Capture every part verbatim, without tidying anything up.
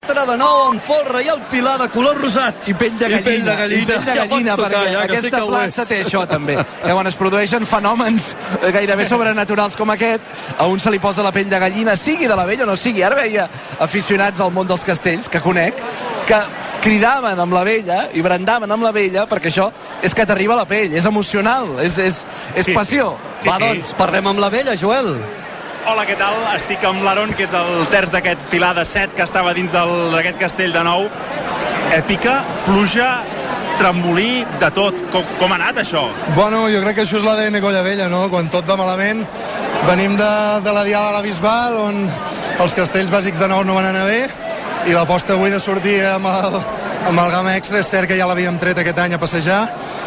de nou amb folre i el pilar de color rosat. I pell de gallina. I pell de gallina, I pell de gallina, ja tocar, perquè ja, aquesta sí plaça té això també. Llavors es produeixen fenòmens gairebé sobrenaturals com aquest. A un se li posa la pell de gallina, sigui de la vella o no sigui. Ara veia aficionats al món dels castells, que conec, que cridaven amb la vella i brandaven amb la vella, perquè això és que t'arriba a la pell, és emocional, és, és, és sí, passió. Sí. Sí, Va, sí. doncs, parlem amb la vella, Joel. Hola, què tal? Estic amb l'Aaron, que és el terç d'aquest pilar de set que estava dins d'aquest castell de nou. Èpica, pluja, tremolí, de tot. Com, com ha anat això? Bueno, jo crec que això és l'A D N Colla Vella, no? Quan tot va malament, venim de, de la Diada de la Bisbal, on els castells bàsics de nou no van anar bé, i l'aposta avui de sortir amb el, amb el Gamma Extra, és cert que ja l'havíem tret aquest any a passejar,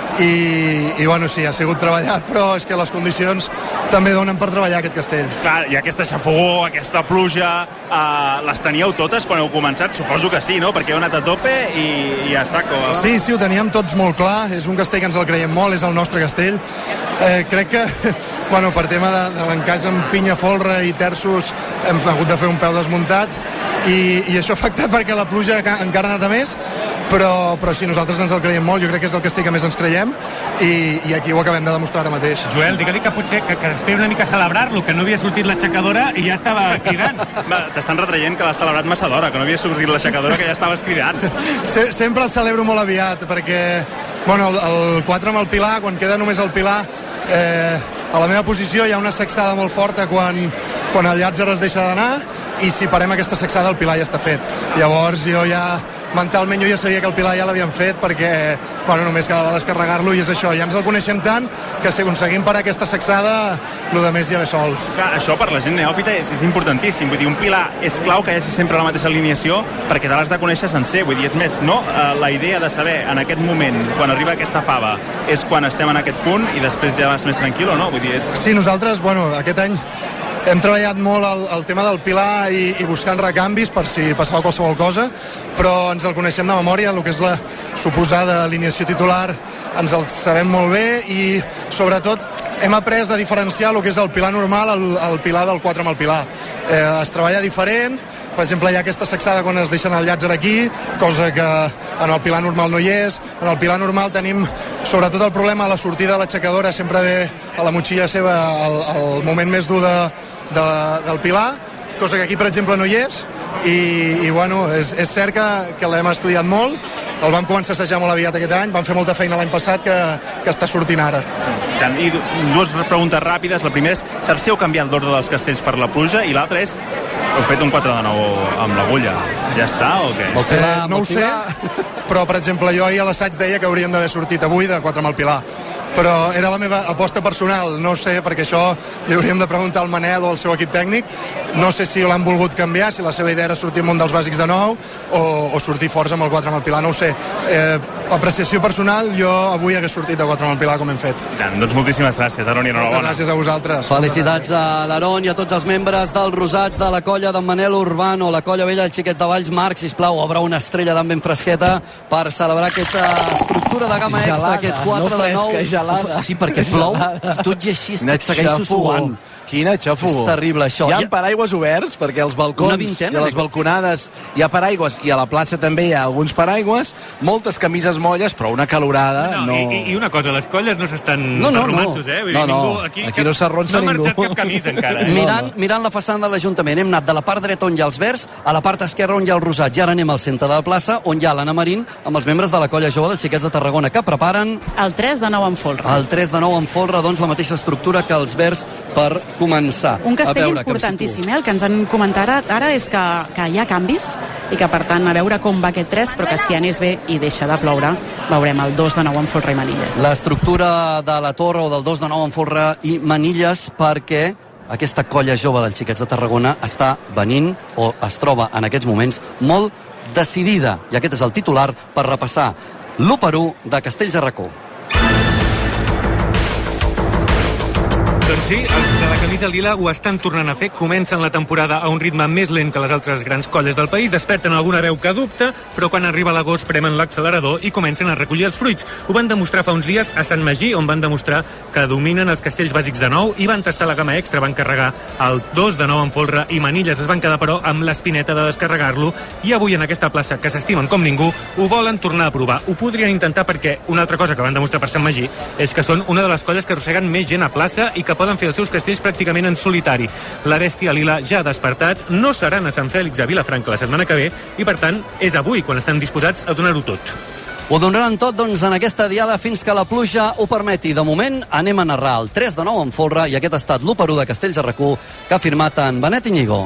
i, i bueno, sí, ha sigut treballat, però és que les condicions també donen per treballar aquest castell. Clar, i aquesta xafogó, aquesta pluja, eh, les teníeu totes quan heu començat? Suposo que sí, no? Perquè heu anat a tope i, i a saco. Eh? Sí, sí, ho teníem tots molt clar, és un castell que ens el creiem molt, és el nostre castell. Eh, crec que, bueno, per tema de, de l'encaix amb pinya, folre i terços, hem hagut de fer un peu desmuntat, i, i això ha afectat perquè la pluja encara ha anat a més, però, però sí, nosaltres ens el creiem molt, jo crec que és el castell que més ens creiem, i, i aquí ho acabem de demostrar ara mateix. Joel, digue-li que potser que, que esperi una mica a celebrar-lo, que no havia sortit l'aixecadora i ja estava cridant. T'estan retraient que l'has celebrat massa d'hora, que no havia sortit l'aixecadora, que ja estaves cridant. Se, sempre el celebro molt aviat, perquè bueno, el, el quatre amb el Pilar, quan queda només el Pilar, eh, a la meva posició hi ha una sacsada molt forta quan, quan el llàtzer es deixa d'anar, i si parem aquesta sacsada el Pilar ja està fet. Llavors jo ja mentalment jo ja sabia que el Pilar ja l'havien fet, perquè bueno, només quedava descarregar-lo, i és això, ja ens el coneixem tant que si aconseguim parar aquesta sacsada el de més ja ve sol. Clar, això per la gent neòfita és, és importantíssim, vull dir, un Pilar és clau que hi hagi sempre la mateixa alineació perquè te l'has de conèixer sencer, vull dir, és més, no? Eh, la idea de saber en aquest moment, quan arriba aquesta fava, és quan estem en aquest punt i després ja vas més tranquil, no? Vull dir, és... Sí, nosaltres, bueno, aquest any hem treballat molt el, el tema del Pilar i, i buscant recanvis per si passava qualsevol cosa, però ens el coneixem de memòria, el que és la suposada alineació titular ens el sabem molt bé, i sobretot hem après a diferenciar el que és el Pilar normal, el, el Pilar del quatre amb el Pilar. Eh, es treballa diferent, per exemple, hi ha aquesta sacsada quan es deixen el llàtzer aquí, cosa que en el Pilar normal no hi és. En el Pilar normal tenim sobretot el problema a la sortida de l'aixecadora, sempre ve a la motxilla seva el, el moment més dur de, de, del Pilar, cosa que aquí, per exemple, no hi és, i, i bueno, és, és cert que, que l'hem estudiat molt, el vam començar a assajar molt aviat aquest any, vam fer molta feina l'any passat que, que està sortint ara. I dues preguntes ràpides. La primera és, saps si heu canviat l'ordre dels castells per la pluja? I l'altra és, heu fet un quatre de nou amb l'agulla. Ja està o què? Eh, no ho sé, però per exemple jo ahir a l'assaig deia que hauríem d'haver sortit avui de quatre amb el Pilar, però era la meva aposta personal, no sé, perquè això li hauríem de preguntar al Manel o al seu equip tècnic, no sé si l'han volgut canviar, si la seva idea era sortir amb un dels bàsics de nou o, o sortir forts amb el quatre amb el Pilar, no ho sé. Eh, apreciació personal, jo avui hagués sortit de quatre amb el Pilar com hem fet. Tant, doncs moltíssimes gràcies, Aaron, i enhorabona. Moltes gràcies a vosaltres. Felicitats a l'Aaron i a tots els membres dels Rosats de la colla d'en Manel Urbano, la colla vella dels Xiquets de Valls. Marc, sisplau, obre una estrella d'en ben fresqueta per celebrar aquesta estructura de gamma extra, aquest quatre de nou. Gelada. Sí, perquè plou, i tot i així et segueixo suant. Quina xafogó. És terrible, això. Hi ha paraigües oberts, perquè als balcons i a les balconades hi ha paraigües, i a la plaça també hi ha alguns paraigües, moltes camises molles, però una calorada no... no... I, I una cosa, les colles no s'estan no, no, romansos, eh? Vull no, dir, no, ningú, aquí, aquí no s'arronsa ningú. No ha marxat ningú. cap camisa encara. Eh? Mirant, mirant la façana de l'Ajuntament, hem anat de la part dreta on hi ha els verds a la part esquerra on hi ha els rosats, i ara anem al centre de la plaça on hi ha l'Anna Marín amb els membres de la colla jove dels Xiquets de Tarragona que preparen... El tres de nou en folre. El tres de nou en folre, doncs la mateixa estructura que els verds per començar. Un castell importantíssim, eh? El que ens han comentat ara, ara és que, que hi ha canvis i que, per tant, a veure com va aquest tres, però que si anés bé i deixa de ploure, veurem el dos de nou en folre i manilles. L'estructura de la torre o del dos de nou en folre i manilles, perquè aquesta colla jove dels Xiquets de Tarragona està venint o es troba en aquests moments molt decidida, i aquest és el titular per repassar l'u per u de Castells de Racó. Doncs sí, els de la camisa lila ho estan tornant a fer. Comencen la temporada a un ritme més lent que les altres grans colles del país, desperten alguna veu que dubta, però quan arriba l'agost premen l'accelerador i comencen a recollir els fruits. Ho van demostrar fa uns dies a Sant Magí, on van demostrar que dominen els castells bàsics de nou i van tastar la gamma extra, van carregar el dos de nou amb folre i manilles. Es van quedar, però, amb l'espineta de descarregar-lo i avui en aquesta plaça, que s'estimen com ningú, ho volen tornar a provar. Ho podrien intentar perquè una altra cosa que van demostrar per Sant Magí és que són una de les colles que arrosseguen més gent a plaça i que poden fer els seus castells pràcticament en solitari. La bèstia lila ja ha despertat, no seran a Sant Fèlix a Vilafranca la setmana que ve i, per tant, és avui quan estan disposats a donar-ho tot. Ho donaran tot, doncs, en aquesta diada fins que la pluja ho permeti. De moment, anem a narrar el tres de nou en folre i aquest ha estat l'u per u de Castells a RAC u que ha firmat en Benet Iñigo.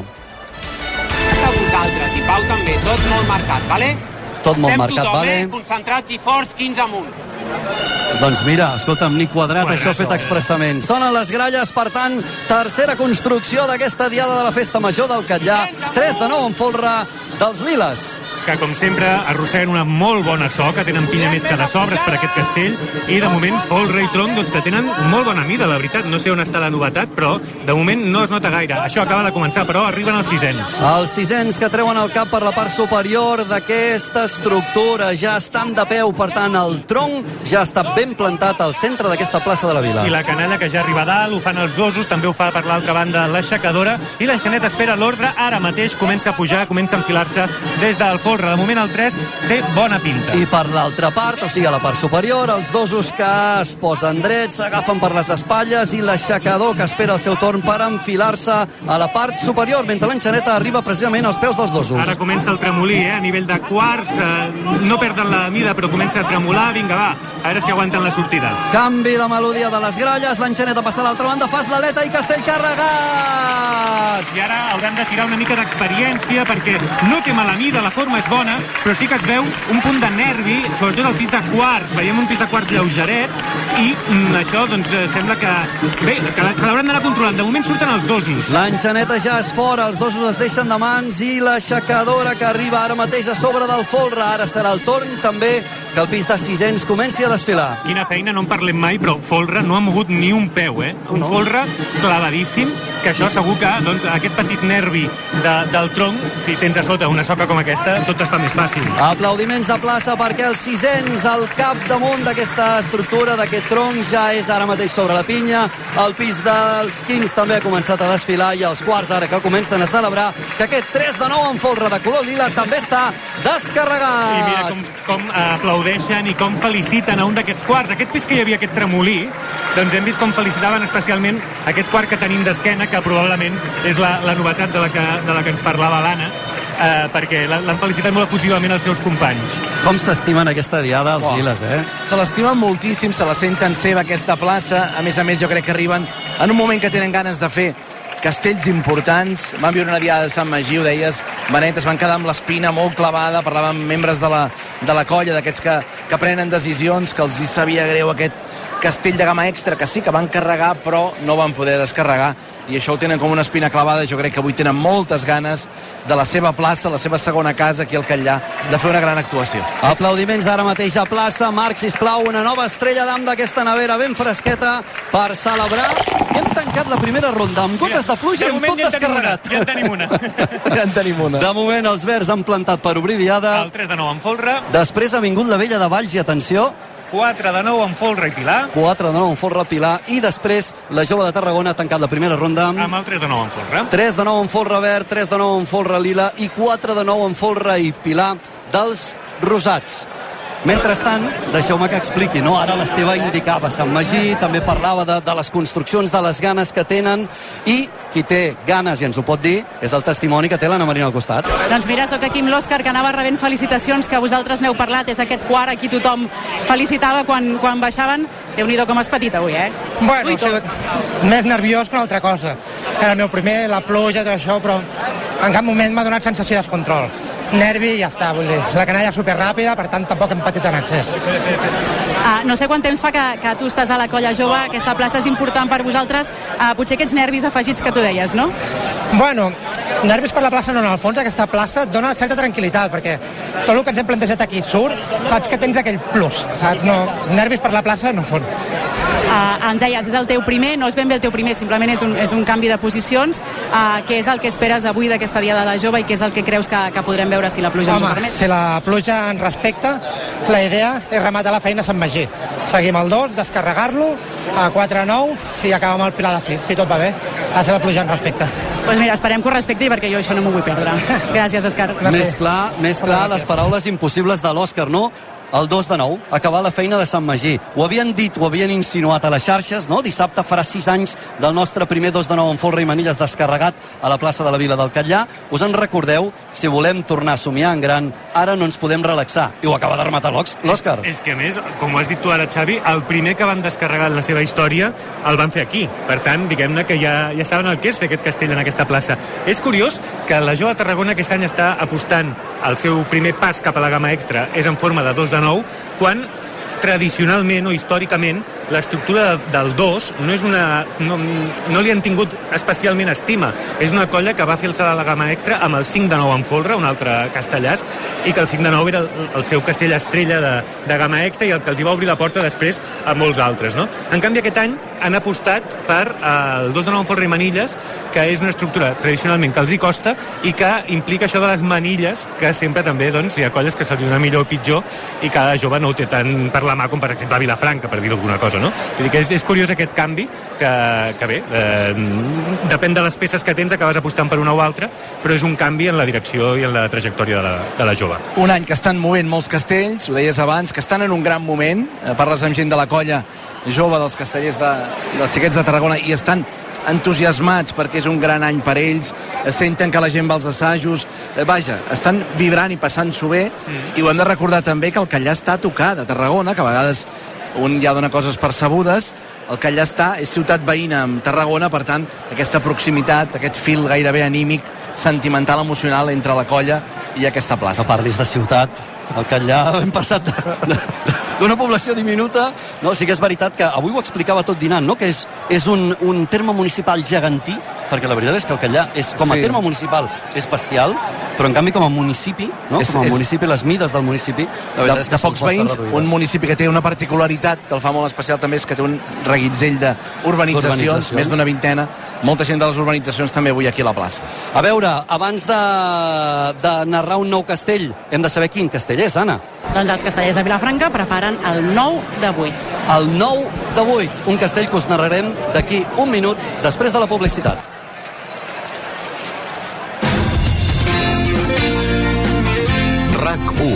A vosaltres i Pau també, tot molt marcat, vale? Tot molt Estem marcat, tothom, vale? Eh? Concentrats i forts, quinze amunt. Doncs mira, escolta'm, ni quadrat, Quadrat, això fet eh? expressament. Sonen les gralles, per tant, tercera construcció d'aquesta diada de la Festa Major del Catllà. tres de nou en folre dels liles. Que, com sempre, arrosseguen una molt bona so, que tenen pinya més que de sobres per aquest castell, i de moment folre i tronc, doncs, que tenen molt bona mida, la veritat. No sé on està la novetat, però de moment no es nota gaire. Això acaba de començar, però arriben els sisens. Els sisens que treuen el cap per la part superior d'aquesta estructura ja estan de peu, per tant, el tronc ja està ben plantat al centre d'aquesta plaça de la vila. I la canalla, que ja arriba a dalt, ho fan els dosos, també ho fa per l'altra banda l'aixecadora, i l'enxanet espera l'ordre, ara mateix comença a pujar, comença a enfilar-se des del folre. De moment el tres té bona pinta. I per l'altra part, o sigui, a la part superior, els dosos que es posen drets, s'agafen per les espatlles i l'aixecador que espera el seu torn per enfilar-se a la part superior, mentre l'enxaneta arriba precisament als peus dels dosos. Ara comença el tremolí, eh? A nivell de quarts, eh, no perden la mida, però comença a tremolar. Vinga, va, a veure si aguanten la sortida. Canvi de melodia de les gralles, l'enxaneta passa a l'altra banda, fas l'aleta i castell carregat! I ara hauran de tirar una mica d'experiència perquè no té mala mida, la forma és bona, però sí que es veu un punt de nervi, sobretot al pis de quarts. Veiem un pis de quarts lleugeret i mm, això, doncs, sembla que... Bé, que, que l'hauran d'anar controlant. De moment surten els dosos. L'enxaneta ja és fora, els dosos es deixen de mans i l'aixecadora que arriba ara mateix a sobre del folre. Ara serà el torn també que el pis de sisens comenci a desfilar. Quina feina, no en parlem mai, però folre no ha mogut ni un peu, eh? Un no. folre clavadíssim, que això segur que, doncs, aquest petit nervi de, del tronc, si tens a sota una soca com aquesta, tot es fa més fàcil. Aplaudiments a plaça perquè els sisens al capdamunt d'aquesta estructura, d'aquest tronc, ja és ara mateix sobre la pinya. El pis dels Kings també ha començat a desfilar i els quarts ara que comencen a celebrar que aquest tres de nou en folre de color lila també està descarregat. I mira com, com aplaudeixen i com feliciten a un d'aquests quarts. Aquest pis que hi havia aquest tremolí, doncs hem vist com felicitaven especialment aquest quart que tenim d'esquena, que probablement és la, la novetat de la que, de la que ens parlava l'Anna, eh, perquè l'han felicitat molt efusivament els seus companys. Com s'estimen aquesta diada els Oh. liles, eh? Se l'estimen moltíssim, se la senten seva aquesta plaça. A més a més, jo crec que arriben en un moment que tenen ganes de fer castells importants. Van viure una diada de Sant Magí, ho deies, Benet, es van quedar amb l'espina molt clavada, parlaven amb membres de la, de la colla, d'aquests que, que prenen decisions, que els hi sabia greu aquest castell de gamma extra, que sí que van carregar, però no van poder descarregar, i això ho tenen com una espina clavada. Jo crec que avui tenen moltes ganes de la seva plaça, la seva segona casa aquí al Catllà, de fer una gran actuació. Aplaudiments ara mateix a plaça. Marc, sisplau, una nova estrella d'am d'aquesta nevera ben fresqueta per celebrar. I hem tancat la primera ronda amb gotes de pluja i amb tot descarregat. Ja en tenim una. Ja en tenim una. De moment els verds han plantat per obrir diada. El tres de nou en folre, Després ha vingut la vella de Valls i atenció, quatre de nou en folre i Pilar, quatre de nou en folre Pilar, i després la jove de Tarragona ha tancat la primera ronda amb amb el tres de nou en folre. tres de nou en folre verd, tres de nou en folre lila i quatre de nou en folre i Pilar dels rosats. Mentrestant, deixeu-me que expliqui, no? Ara l'Esteve indicava Sant Magí, també parlava de, de les construccions, de les ganes que tenen, i qui té ganes, i ens ho pot dir, és el testimoni que té l'Anna Marina al costat. Doncs mira, sóc aquí amb l'Òscar, que anava rebent felicitacions, que vosaltres n'heu parlat, és aquest quart, aquí tothom felicitava quan, quan baixaven. Déu-n'hi-do com has patit avui, eh? Bueno, Ui, ha sigut més nerviós que una altra cosa. Era el meu primer, la pluja, tot això, però en cap moment m'ha donat sensació de descontrol. nervi i ja està, vull dir, la canalla és superràpida, per tant tampoc hem patit en excés. Uh, no sé quant temps fa que, que tu estàs a la Colla Jove, aquesta plaça és important per vosaltres, uh, potser aquests nervis afegits que tu deies, no? Bueno, nervis per la plaça no, en el fons aquesta plaça et dona certa tranquil·litat, perquè tot el que ens hem plantejat aquí surt, saps que tens aquell plus, saps? No, nervis per la plaça no són. Uh, ens deies, és el teu primer, no és ben bé el teu primer, simplement és un, és un canvi de posicions. Uh, què és el que esperes avui d'aquesta Dia de la Jove i què és el que creus que, que podrem veure si la pluja Home, ens ho permet? Si la pluja ens respecta, la idea és rematar la feina a Sant Magí. Seguim el dos, descarregar-lo a quatre a nou i acabar amb el Pilar de sis, si tot va bé, a ser la pluja ens respecta. Doncs pues mira, esperem que ho respecti perquè jo això no m'ho vull perdre. Gràcies, Òscar. Més clar, més clar les paraules impossibles de l'Òscar, no? El dos de nou, acabar la feina de Sant Magí. Ho havien dit, ho havien insinuat a les xarxes, no? Dissabte farà sis anys del nostre primer dos de nou en folre i manilles descarregat a la plaça de la Vila del Catllà. Us en recordeu? Si volem tornar a somiar en gran, ara no ens podem relaxar. I ho acaba de rematar l'Òscar. És, és que, a més, com ho has dit tu ara, Xavi, el primer que van descarregar en la seva història el van fer aquí. Per tant, diguem-ne que ja, ja saben el que és fer aquest castell en aquesta plaça. És curiós que la Jove de Tarragona aquest any està apostant el seu primer pas cap a la gamma extra és en forma de dos de nou, quan tradicionalment o històricament l'estructura del dos no és una no, no li han tingut especialment estima. És una colla que va fer alçar la gamma extra amb el cinc de nou en folre, un altre castellàs, i que el cinc de nou era el, el seu castell estrella de, de gamma extra i el que els hi va obrir la porta després a molts altres, no? En canvi aquest any han apostat per eh, el dos de nou en folre i manilles, que és una estructura tradicionalment que els hi costa i que implica això de les manilles, que sempre també doncs, hi ha colles que se'ls dona millor o pitjor i cada jove no ho té tant per la mà com per exemple a Vilafranca, per dir alguna cosa, no? Vull dir que és, és curiós aquest canvi que, que bé, eh, depèn de les peces que tens, acabes apostant per una o altra, però és un canvi en la direcció i en la trajectòria de la, de la jove. Un any que estan movent molts castells, ho deies abans, que estan en un gran moment, eh, parles amb gent de la colla jove dels castellers de, dels xiquets de Tarragona i estan entusiasmats perquè és un gran any per ells, senten que la gent va als assajos, eh, vaja, estan vibrant i passant-s'ho bé, mm. i ho hem de recordar també que el Catllà està a tocar de Tarragona, que a vegades un ja dona coses percebudes, el Catllà està, és ciutat veïna amb Tarragona, per tant, aquesta proximitat, aquest fil gairebé anímic, sentimental, emocional entre la colla i aquesta plaça. No parlis de ciutat, el Catllà hem passat d'una població diminuta, no? Sí que és veritat que avui ho explicava tot dinant, no? Que és, és un, un terme municipal gegantí, perquè la veritat és que el Catllà és, com a sí. terme municipal és bestial, però en canvi com a municipi, no? És, com a és... municipi, les mides del municipi, la veritat de, és que de pocs veïns, reduïdes. Un municipi que té una particularitat que el fa molt especial també és que té un reguitzell d'urbanitzacions, més d'una vintena, molta gent de les urbanitzacions també avui aquí a la plaça. A veure, abans de, de narrar un nou castell, hem de saber quin castell és, Anna. Doncs els castellers de Vilafranca preparen el nou de vuit. El nou de vuit, un castell que us narrarem d'aquí un minut després de la publicitat. RAC u.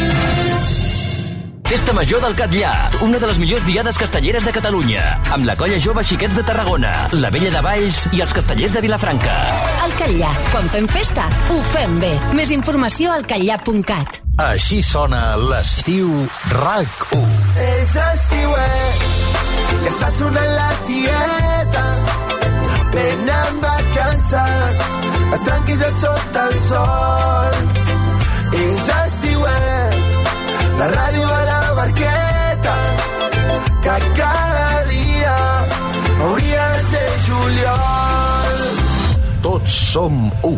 Festa Major del Catllà, una de les millors diades castelleres de Catalunya, amb la Colla Jove Xiquets de Tarragona, la Vella de Valls i els castellers de Vilafranca. El Catllà, quan fem festa, ho fem bé. Més informació al catllà punt cat. Així sona l'estiu RAC u. És estiuet, que està sonant la tieta, ben en vacances, et tranquis a sota el sol. És estiuet, la ràdio a la barqueta, que cada dia hauria de ser juliol. Tots som u.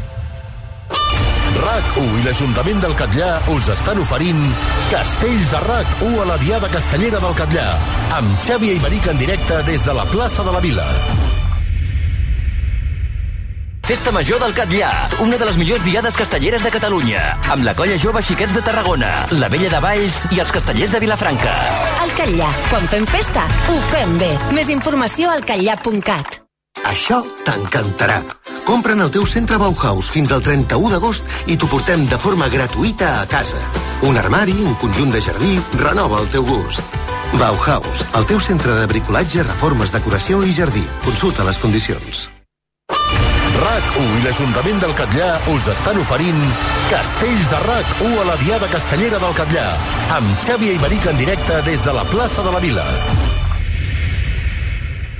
RAC u i l'Ajuntament del Catllà us estan oferint Castells a RAC u a la Diada Castellera del Catllà, amb Xavi Aymeric en directe des de la plaça de la Vila. Festa Major del Catllà, una de les millors diades castelleres de Catalunya, amb la Colla Jove Xiquets de Tarragona, la Vella de Valls i els castellers de Vilafranca. El Catllà, quan fem festa, ho fem bé. Més informació al catllà punt cat. Això t'encantarà. Compra'n el teu centre Bauhaus fins al trenta-u d'agost i t'ho portem de forma gratuïta a casa. Un armari, un conjunt de jardí, renova el teu gust. Bauhaus, el teu centre de bricolatge, reformes, decoració i jardí. Consulta les condicions. RAC u i l'Ajuntament del Catllà us estan oferint Castells a RAC u a la Diada Castellera del Catllà, amb Xavi Aymeric en directe des de la plaça de la Vila.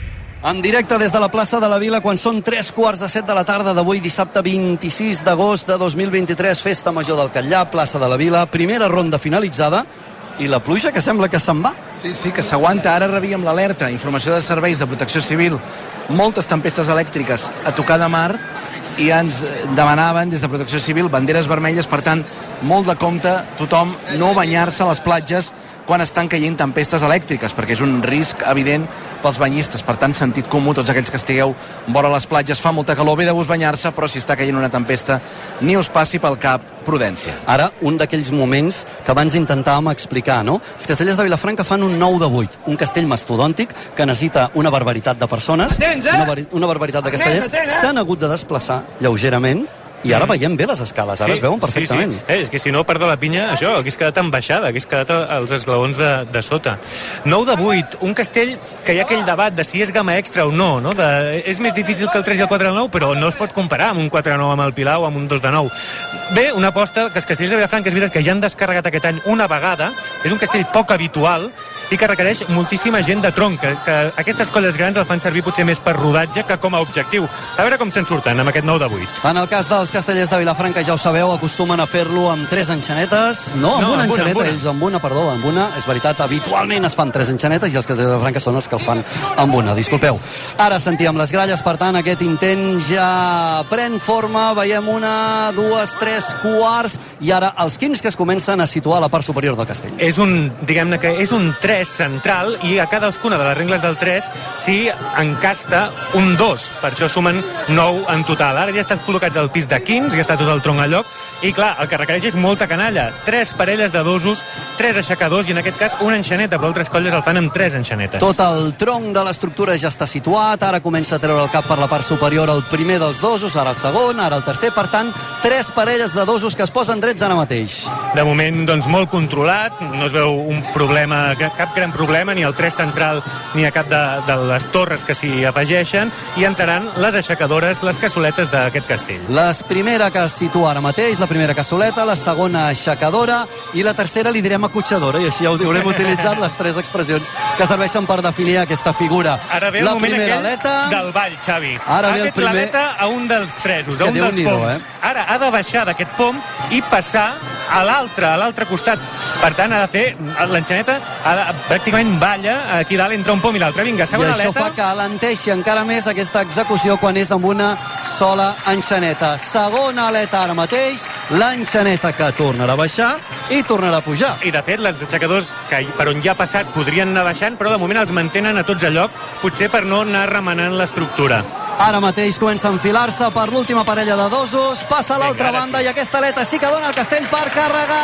En directe des de la plaça de la Vila, quan són tres quarts de set de la tarda d'avui, dissabte vint-i-sis d'agost de dos mil vint-i-tres, Festa Major del Catllar, plaça de la Vila, primera ronda finalitzada, i la pluja que sembla que se'n va. Sí, sí, que s'aguanta. Ara rebíem l'alerta, informació de serveis de protecció civil, moltes tempestes elèctriques a tocar de mar, i ens demanaven des de Protecció Civil banderes vermelles, per tant, molt de compte tothom no banyar-se a les platges quan estan caient tempestes elèctriques, perquè és un risc evident pels banyistes. Per tant, sentit comú, tots aquells que estigueu vora les platges, fa molta calor, ve de gust banyar-se, però si està caient una tempesta, ni us passi pel cap prudència. Ara, un d'aquells moments que abans intentàvem explicar, no? Els castellers de Vilafranca fan un nou de vuit, un castell mastodòntic que necessita una barbaritat de persones, Atents, eh? una, bar una barbaritat de castellers, s'han hagut de desplaçar lleugerament, i ara veiem bé les escales, ara sí, es veuen perfectament. Sí, sí. Eh, és que si no, perdó la pinya, això, hagués quedat en baixada, hagués quedat als esglaons de, de sota. nou de vuit, un castell que hi ha aquell debat de si és gamma extra o no, no? De, és més difícil que el tres i el quatre de nou, però no es pot comparar amb un quatre de nou amb el Pilar o amb un dos de nou. Bé, una aposta que els castells de Vilafranca és veritat que ja han descarregat aquest any una vegada, és un castell poc habitual i que requereix moltíssima gent de tronc, que, que aquestes colles grans el fan servir potser més per rodatge que com a objectiu. A veure com se'n surten amb aquest nou de vuit. En el cas dels castellers de Vilafranca, ja ho sabeu, acostumen a fer-lo amb tres enxanetes. No, amb no, una amb enxaneta, una, amb una. ells amb una, perdó, amb una. És veritat, habitualment es fan tres enxanetes i els castellers de Vilafranca són els que els fan amb una. Disculpeu. Ara sentíem les gralles, per tant, aquest intent ja pren forma. Veiem una, dues, tres quarts, i ara els quins que es comencen a situar a la part superior del castell. És un, diguem-ne que és un tres central, i a cadascuna de les regles del tres s'hi encasta un dos. Per això sumen nou en total. Ara ja estan col·locats al pis de quins, ja està tot el tronc a lloc, i clar, el que requereix és molta canalla. Tres parelles de dosos, tres aixecadors, i en aquest cas una enxaneta, però altres colles el fan amb tres enxanetes. Tot el tronc de l'estructura ja està situat, ara comença a treure el cap per la part superior el primer dels dosos, ara el segon, ara el tercer, per tant, tres parelles de dosos que es posen drets ara mateix. De moment, doncs, molt controlat, no es veu un problema, cap gran problema, ni al tres central ni a cap de, de les torres que s'hi afegeixen, i entraran les aixecadores, les cassoletes d'aquest castell. La primera que es situa ara mateix, la primera cassoleta, la segona aixecadora, i la tercera li direm acotxadora, i així haurem utilitzat les tres expressions que serveixen per definir aquesta figura. Ara ve el la moment aquell aleta... del ball, Xavi. Ara ha ve el fet primer... l'aleta a un dels tresos, a un dels poms. Eh? Ara ha de baixar d'aquest pom i passar a l'altre, a l'altre costat. Per tant, ha de fer l'enxaneta, pràcticament balla aquí dalt entre un pom i l'altre. Vinga, segona aleta. I això aleta. fa que alenteixi encara més aquesta execució quan és amb una sola enxaneta. Segona aleta ara mateix, l'enxaneta que tornarà a baixar i tornarà a pujar. I de fet, els aixecadors que per on ja ha passat podrien anar baixant, però de moment els mantenen a tots a lloc, potser per no anar remenant l'estructura. Ara mateix comença a enfilar-se per l'última parella de dosos, passa a l'altra banda, sí. I aquesta aleta sí que dona el castell per carregar.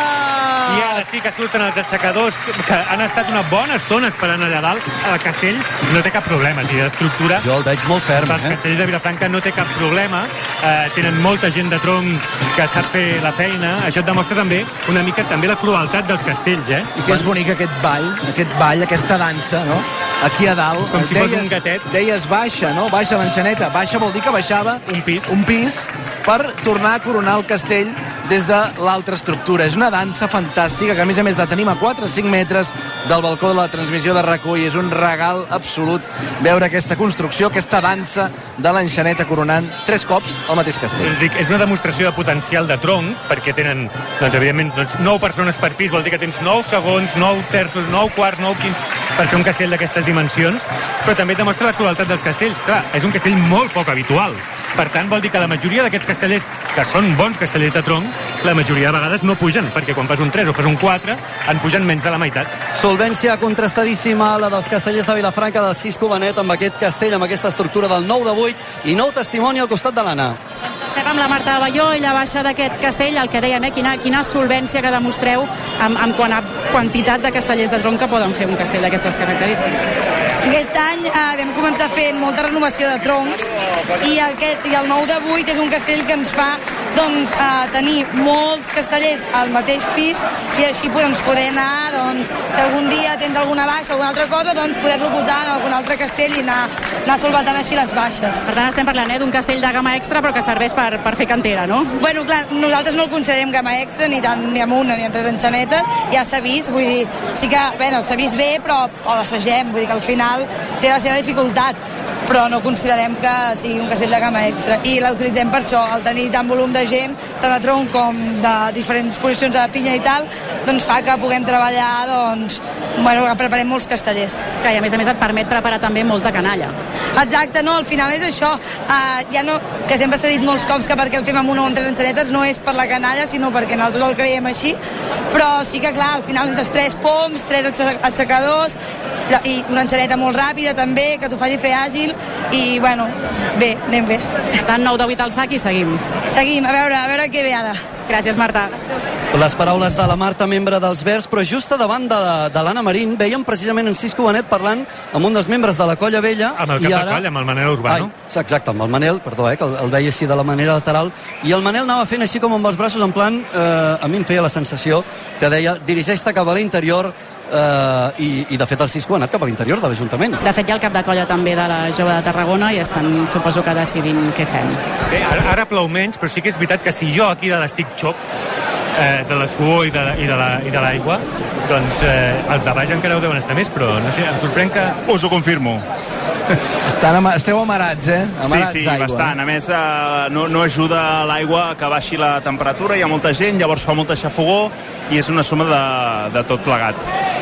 I ara sí que surten els aixecadors, que han estat una bona estona esperant allà dalt. El castell no té cap problema, si d'estructura... Jo el veig molt ferm, els eh? castells de Vilafranca no té cap problema, eh, tenen molta gent de tronc que sap fer la feina. Això et demostra també una mica també la crueltat dels castells, eh? I que és bonic aquest ball, aquest ball, aquesta dansa, no? Aquí a dalt. Com si fos un gatet. Deies baixa, no? Baixa l'enxaneta. Baixa vol dir que baixava un pis. Un pis per tornar a coronar el castell des de l'altra estructura. És una dansa fantàstica que a més a més la tenim a quatre o cinc metres del balcó de la transmissió de RAC u i és un regal absolut veure aquesta construcció, aquesta dansa de l'enxaneta coronant tres cops el mateix castell. Doncs dic, és una demostració de potencial de tronc, perquè tenen, doncs, evidentment, doncs, nou persones per pis, vol dir que tens nou segons, nou terços, nou quarts, nou quins, per fer un castell d'aquestes dimensions, però també demostra la crueltat dels castells. Clar, és un castell molt poc habitual. Per tant, vol dir que la majoria d'aquests castellers, que són bons castellers de tronc, la majoria de vegades no pugen, perquè quan fas un tres o fas un quatre, en pugen menys de la meitat. Solvència contrastadíssima, la dels castellers de Vilafranca, del Cisco Benet, amb aquest castell, amb aquesta estructura del nou de vuit, i nou testimoni al costat de l'Anna. Doncs estem amb la Marta Balló, ella baixa d'aquest castell, el que dèiem, eh? quina, quina solvència que demostreu amb, amb quant a quantitat de castellers de tronc que poden fer un castell d'aquestes característiques. Aquest any eh, vam començar fent molta renovació de troncs i, aquest, i el nou de vuit és un castell que ens fa doncs, eh, tenir molts castellers al mateix pis i així doncs, poder anar, doncs, si algun dia tens alguna baixa o alguna altra cosa, doncs poder-lo posar en algun altre castell i anar, anar solventant així les baixes. Per tant, estem parlant eh, d'un castell de gamma extra però que serveix per, per fer cantera, no? Bueno, clar, nosaltres no el considerem gamma extra ni, tant, ni amb una ni amb tres enxanetes, ja s'ha vist, vull dir, sí que, bueno, s'ha vist bé però ho l'assagem, vull dir que al final té la seva dificultat, però no considerem que sigui un castell de gamma extra, i l'utilitzem per això, al tenir tant volum de gent, tant de tronc com de diferents posicions de pinya i tal, doncs fa que puguem treballar, doncs, bueno, que preparem molts castellers. Que, i a més a més et permet preparar també molta canalla. Exacte, no, al final és això, uh, ja no, que sempre s'ha dit molts cops que perquè el fem amb una o amb tres enxanetes no és per la canalla, sinó perquè nosaltres el creiem així, però sí que clar, al final és dels tres poms, tres aixecadors, i una enxaneta molt ràpida també, que t'ho faci fer àgil, i bueno, bé, anem bé. Tant nou de vuit al sac i seguim. Seguim, a veure, a veure què ve ara. Gràcies, Marta. Les paraules de la Marta, membre dels Verds, però just a davant de, de l'Anna Marín veiem precisament en Cisco Benet parlant amb un dels membres de la Colla Vella. Amb el cap ara... de colla, amb el Manel Urbano. Ai, exacte, amb el Manel, perdó, eh, que el, el veia així de la manera lateral, i el Manel anava fent així com amb els braços, en plan, eh, a mi em feia la sensació que deia, dirigeix-te cap a l'interior, Uh, i, i de fet el Cisco ha anat cap a l'interior de l'Ajuntament. De fet hi ha el cap de colla també de la Jove de Tarragona i estan, suposo que decidint què fem. Bé, ara, ara plou menys, però sí que és veritat que si jo aquí de l'estic xoc eh, de la suor i de, i de, la, i de l'aigua, doncs eh, els de baix encara ho deuen estar més, però no sé, em sorprèn que... Us ho confirmo. Estan ama, esteu amarats, eh? Amarats sí, sí, bastant. A més, eh, no, no ajuda l'aigua que baixi la temperatura, hi ha molta gent, llavors fa molta xafogor i és una suma de, de tot plegat.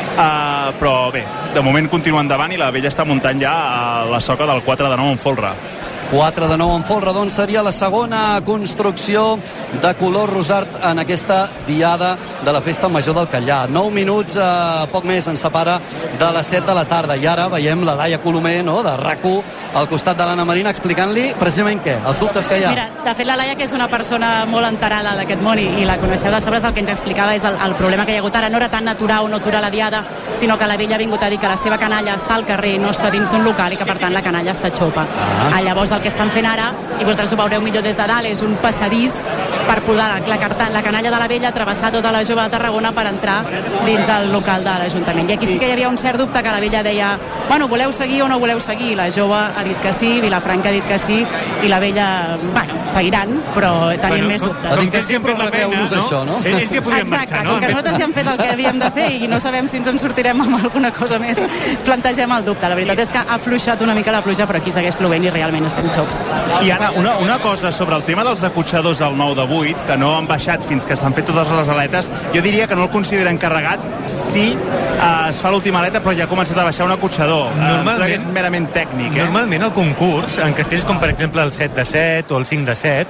Uh, però bé, de moment continua endavant i la Vella està muntant ja a la soca del quatre de nou en folre. quatre de nou en folre, doncs seria la segona construcció de color rosat en aquesta diada de la Festa Major del Catllar. nou minuts, eh, poc més, ens separa de les set de la tarda. I ara veiem la Laia Colomer, no?, de RAC u, al costat de l'Anna Marina, explicant-li precisament què, els dubtes que hi ha. Mira, de fet la Laia, que és una persona molt enterada d'aquest món i, i la coneixeu de sobres, el que ens explicava és el, el problema que hi ha hagut ara. No era tant aturar o no aturar la diada, sinó que la Vella ha vingut a dir que la seva canalla està al carrer, no està dins d'un local i que per tant la canalla està xopa. Ah. Ah, llavors el que estan fent ara, i vosaltres ho veureu millor des de dalt, és un passadís per poder la, la, la canalla de la Vella travessar tota la Jove de Tarragona per entrar dins el local de l'Ajuntament. I aquí sí que hi havia un cert dubte, que la Vella deia, bueno, voleu seguir o no voleu seguir? La Jove ha dit que sí, Vilafranca ha dit que sí, i la Vella, bueno, seguiran, però tenim bueno, més dubtes. Com que sempre recreu-nos això, no? Ells ja podien Exacte, marxar, no? Com que nosaltres ja hem fet el que havíem de fer i no sabem si ens en sortirem amb alguna cosa més, plantegem el dubte. La veritat és que ha afluixat una mica la pluja, però aquí segueix plovent i realment estem xops. I Anna, una, una cosa sobre el tema dels acotxadors al nou de vuit, que no han baixat fins que s'han fet totes les aletes, jo diria que no el consideren carregat si eh, es fa l'última aleta però ja ha començat a baixar un acotxador. Normalment, eh, és merament tècnic. Eh? Normalment el concurs, en castells com per exemple el set de set o el cinc de set,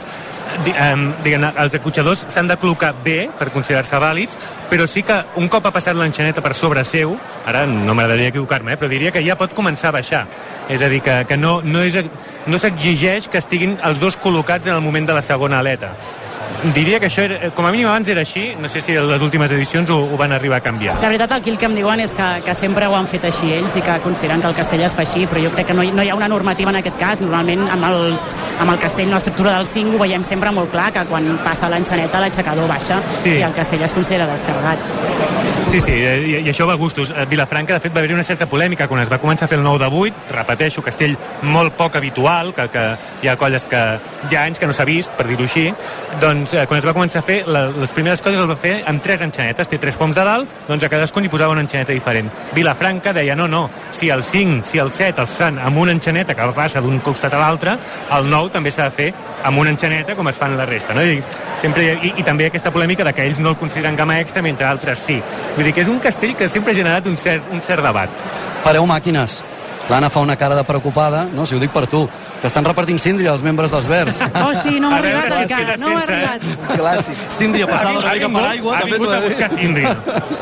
Um, diguem, els acotxadors s'han de col·locar bé per considerar-se vàlids, però sí que un cop ha passat l'enxaneta per sobre seu, ara no m'agradaria equivocar-me, eh, però diria que ja pot començar a baixar. És a dir, que, que no, no, és, no s'exigeix que estiguin els dos col·locats en el moment de la segona aleta. Diria que això, era, com a mínim abans era així, no sé si en les últimes edicions ho, ho van arribar a canviar. La veritat, aquí el que em diuen és que, que sempre ho han fet així ells i que consideren que el castell es fa així, però jo crec que no hi, no hi ha una normativa en aquest cas. Normalment amb el, amb el castell, l'estructura del cinc, ho veiem sempre molt clar, que quan passa l'enxaneta l'aixecador baixa, sí, i el castell es considera descarregat. Sí, sí, i, i això va a gustos. A Vilafranca, de fet, va haver una certa polèmica quan es va començar a fer el nou de vuit, repeteixo, castell molt poc habitual, que, que hi ha colles que hi ha anys que no s'ha vist, per dir-ho així, doncs eh, quan es va començar a fer, la, les primeres coses el va fer amb tres enxanetes, té tres poms de dalt, doncs a cadascun hi posava una enxaneta diferent. Vilafranca deia, no, no, si el cinc, si el set els fan amb una enxaneta que passa d'un costat a l'altre, el nou també s'ha de fer amb una enxaneta com es fan la resta, no? I, sempre, i, i també aquesta polèmica de que ells no el consideren gamma extra mentre altres sí. Vull dir que és un castell que sempre ha generat un cert, un cert debat. Pareu màquines. L'Anna fa una cara de preocupada, no, si ho dic per tu, que estan repartint síndria els membres dels Verds. Hosti, no m'ha arribat encara, no m'ha arribat. Clàssic. Síndria passada una mica per aigua. Ha vingut a buscar síndria.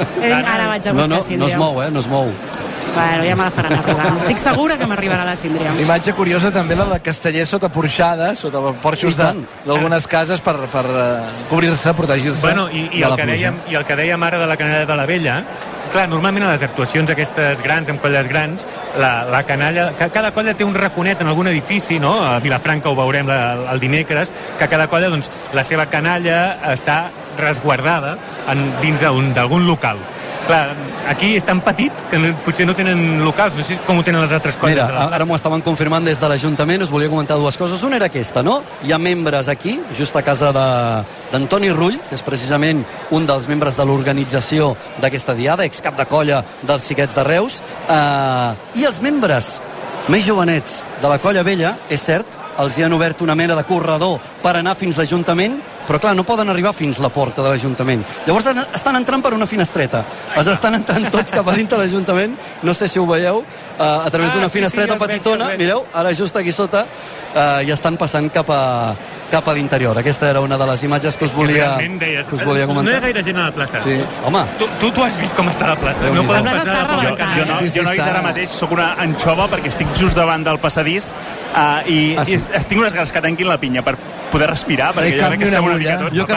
Ara vaig a buscar no, no, síndria. No es mou, eh, no es mou. Bueno, ja me la faran arribar. Estic segura que m'arribarà la síndria. Imatge curiosa també la de castellers sota porxada, sota porxos d'algunes cases per, per uh, cobrir-se, protegir-se. Bueno, i, i, de el la que dèiem, I el que dèiem ara de la canalla de la Vella, clar, normalment a les actuacions aquestes grans, amb colles grans, la, la canalla, cada colla té un raconet en algun edifici, no? A Vilafranca ho veurem la, el dimecres, que cada colla, doncs, la seva canalla està resguardada en, dins d'algun local. Clar, aquí és tan petit que no, potser no tenen locals, no sé com ho tenen les altres colles. Mira, de la plaça. ara m'ho estaven confirmant des de l'Ajuntament, us volia comentar dues coses. Una era aquesta, no? Hi ha membres aquí, just a casa d'Antoni Rull, que és precisament un dels membres de l'organització d'aquesta diada, excap de colla dels Xiquets de Reus, eh, i els membres més jovenets de la Colla Vella, és cert, els hi han obert una mena de corredor per anar fins a l'Ajuntament, però clar, no poden arribar fins a la porta de l'Ajuntament. Llavors estan entrant per una finestreta. Els estan entrant tots cap a dintre l'Ajuntament, no sé si ho veieu, uh, a través d'una ah, sí, finestreta sí, petitona, veig, mireu, ara just aquí sota, uh, i estan passant cap a, cap a l'interior. Aquesta era una de les imatges que us volia, deies, que us volia comentar. No hi ha gaire gent a la plaça. Sí. Home. Tu, tu, tu has vist com està la plaça. No podem passar de jo, jo, no, sí, sí, jo no ara mateix sóc una anxova perquè estic just davant del passadís uh, i, ah, sí. i estic unes ganes que tanquin la pinya per poder respirar, perquè jo crec que estem una mica tots. Jo que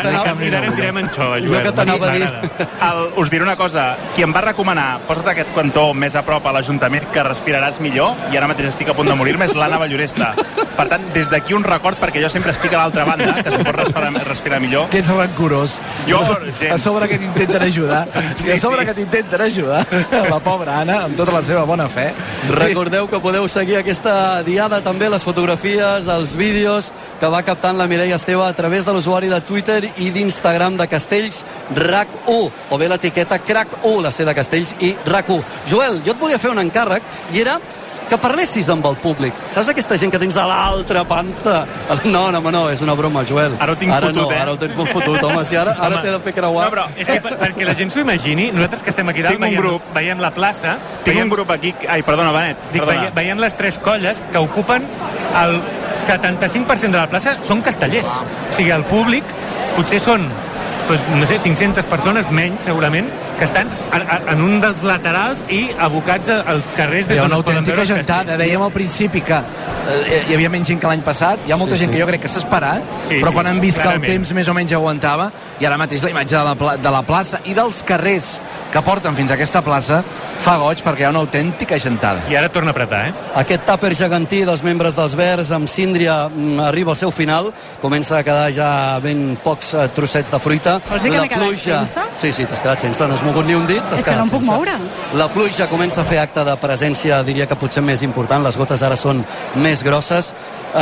t'anava a dir. El, us diré una cosa, qui em va recomanar posa't aquest cantó més a prop a l'Ajuntament que respiraràs millor, i ara mateix estic a punt de morir-me, és l'Anna Balloresta. Per tant, des d'aquí un record, perquè jo sempre estic a l'altra banda, que si pot respirar, respirar millor. Que ets aventurós. Jo, gens. A sobre que t'intenten ajudar. Sí, a sobre sí. que t'intenten ajudar. La pobra Anna, amb tota la seva bona fe. Recordeu que podeu seguir aquesta diada també, les fotografies, els vídeos que va captant la Mireia Esteve a través de l'usuari de Twitter i d'Instagram de Castells, RAC u, o bé l'etiqueta crac u, la C de Castells i RAC u. Joel, jo et volia fer un encàrrec i era que parlessis amb el públic. Saps aquesta gent que tens a l'altra panta? No, no, no, és una broma, Joel. Ara ho tinc ara fotut, no, eh? Ara ho tens molt fotut, home. Si ara, ara t'he de fer creuar. No, però és que per, perquè la gent s'ho imagini, nosaltres que estem aquí dalt veiem, grup. veiem la plaça... Tinc veiem, un grup aquí... Ai, perdona, Benet. Dic, perdona. Veiem les tres colles que ocupen el setanta-cinc per cent de la plaça, són castellers. O sigui, el públic potser són, doncs, no sé, cinc-centes persones, menys, segurament, que estan en, en un dels laterals i abocats als carrers des d'on es poden veure els castells. Hi ha una autèntica gentada. Dèiem al principi que eh, hi havia menys gent que l'any passat. Hi ha molta sí, gent sí. que jo crec que s'ha esperat, sí, però sí, quan han vist clarament. que el temps més o menys aguantava, i ara mateix la imatge de la, de la plaça i dels carrers que porten fins a aquesta plaça fa goig perquè hi ha una autèntica gentada. I ara torna a apretar, eh? Aquest tàper gegantí dels membres dels Verds amb síndria arriba al seu final. Comença a quedar ja ben pocs uh, trossets de fruita. Vols dir que m'he quedat sense? Sí, sí, t'has quedat sense. No has mogut ni un dit. És que no em puc sense. moure. La pluja comença a fer acte de presència, diria que potser més important. Les gotes ara són més grosses.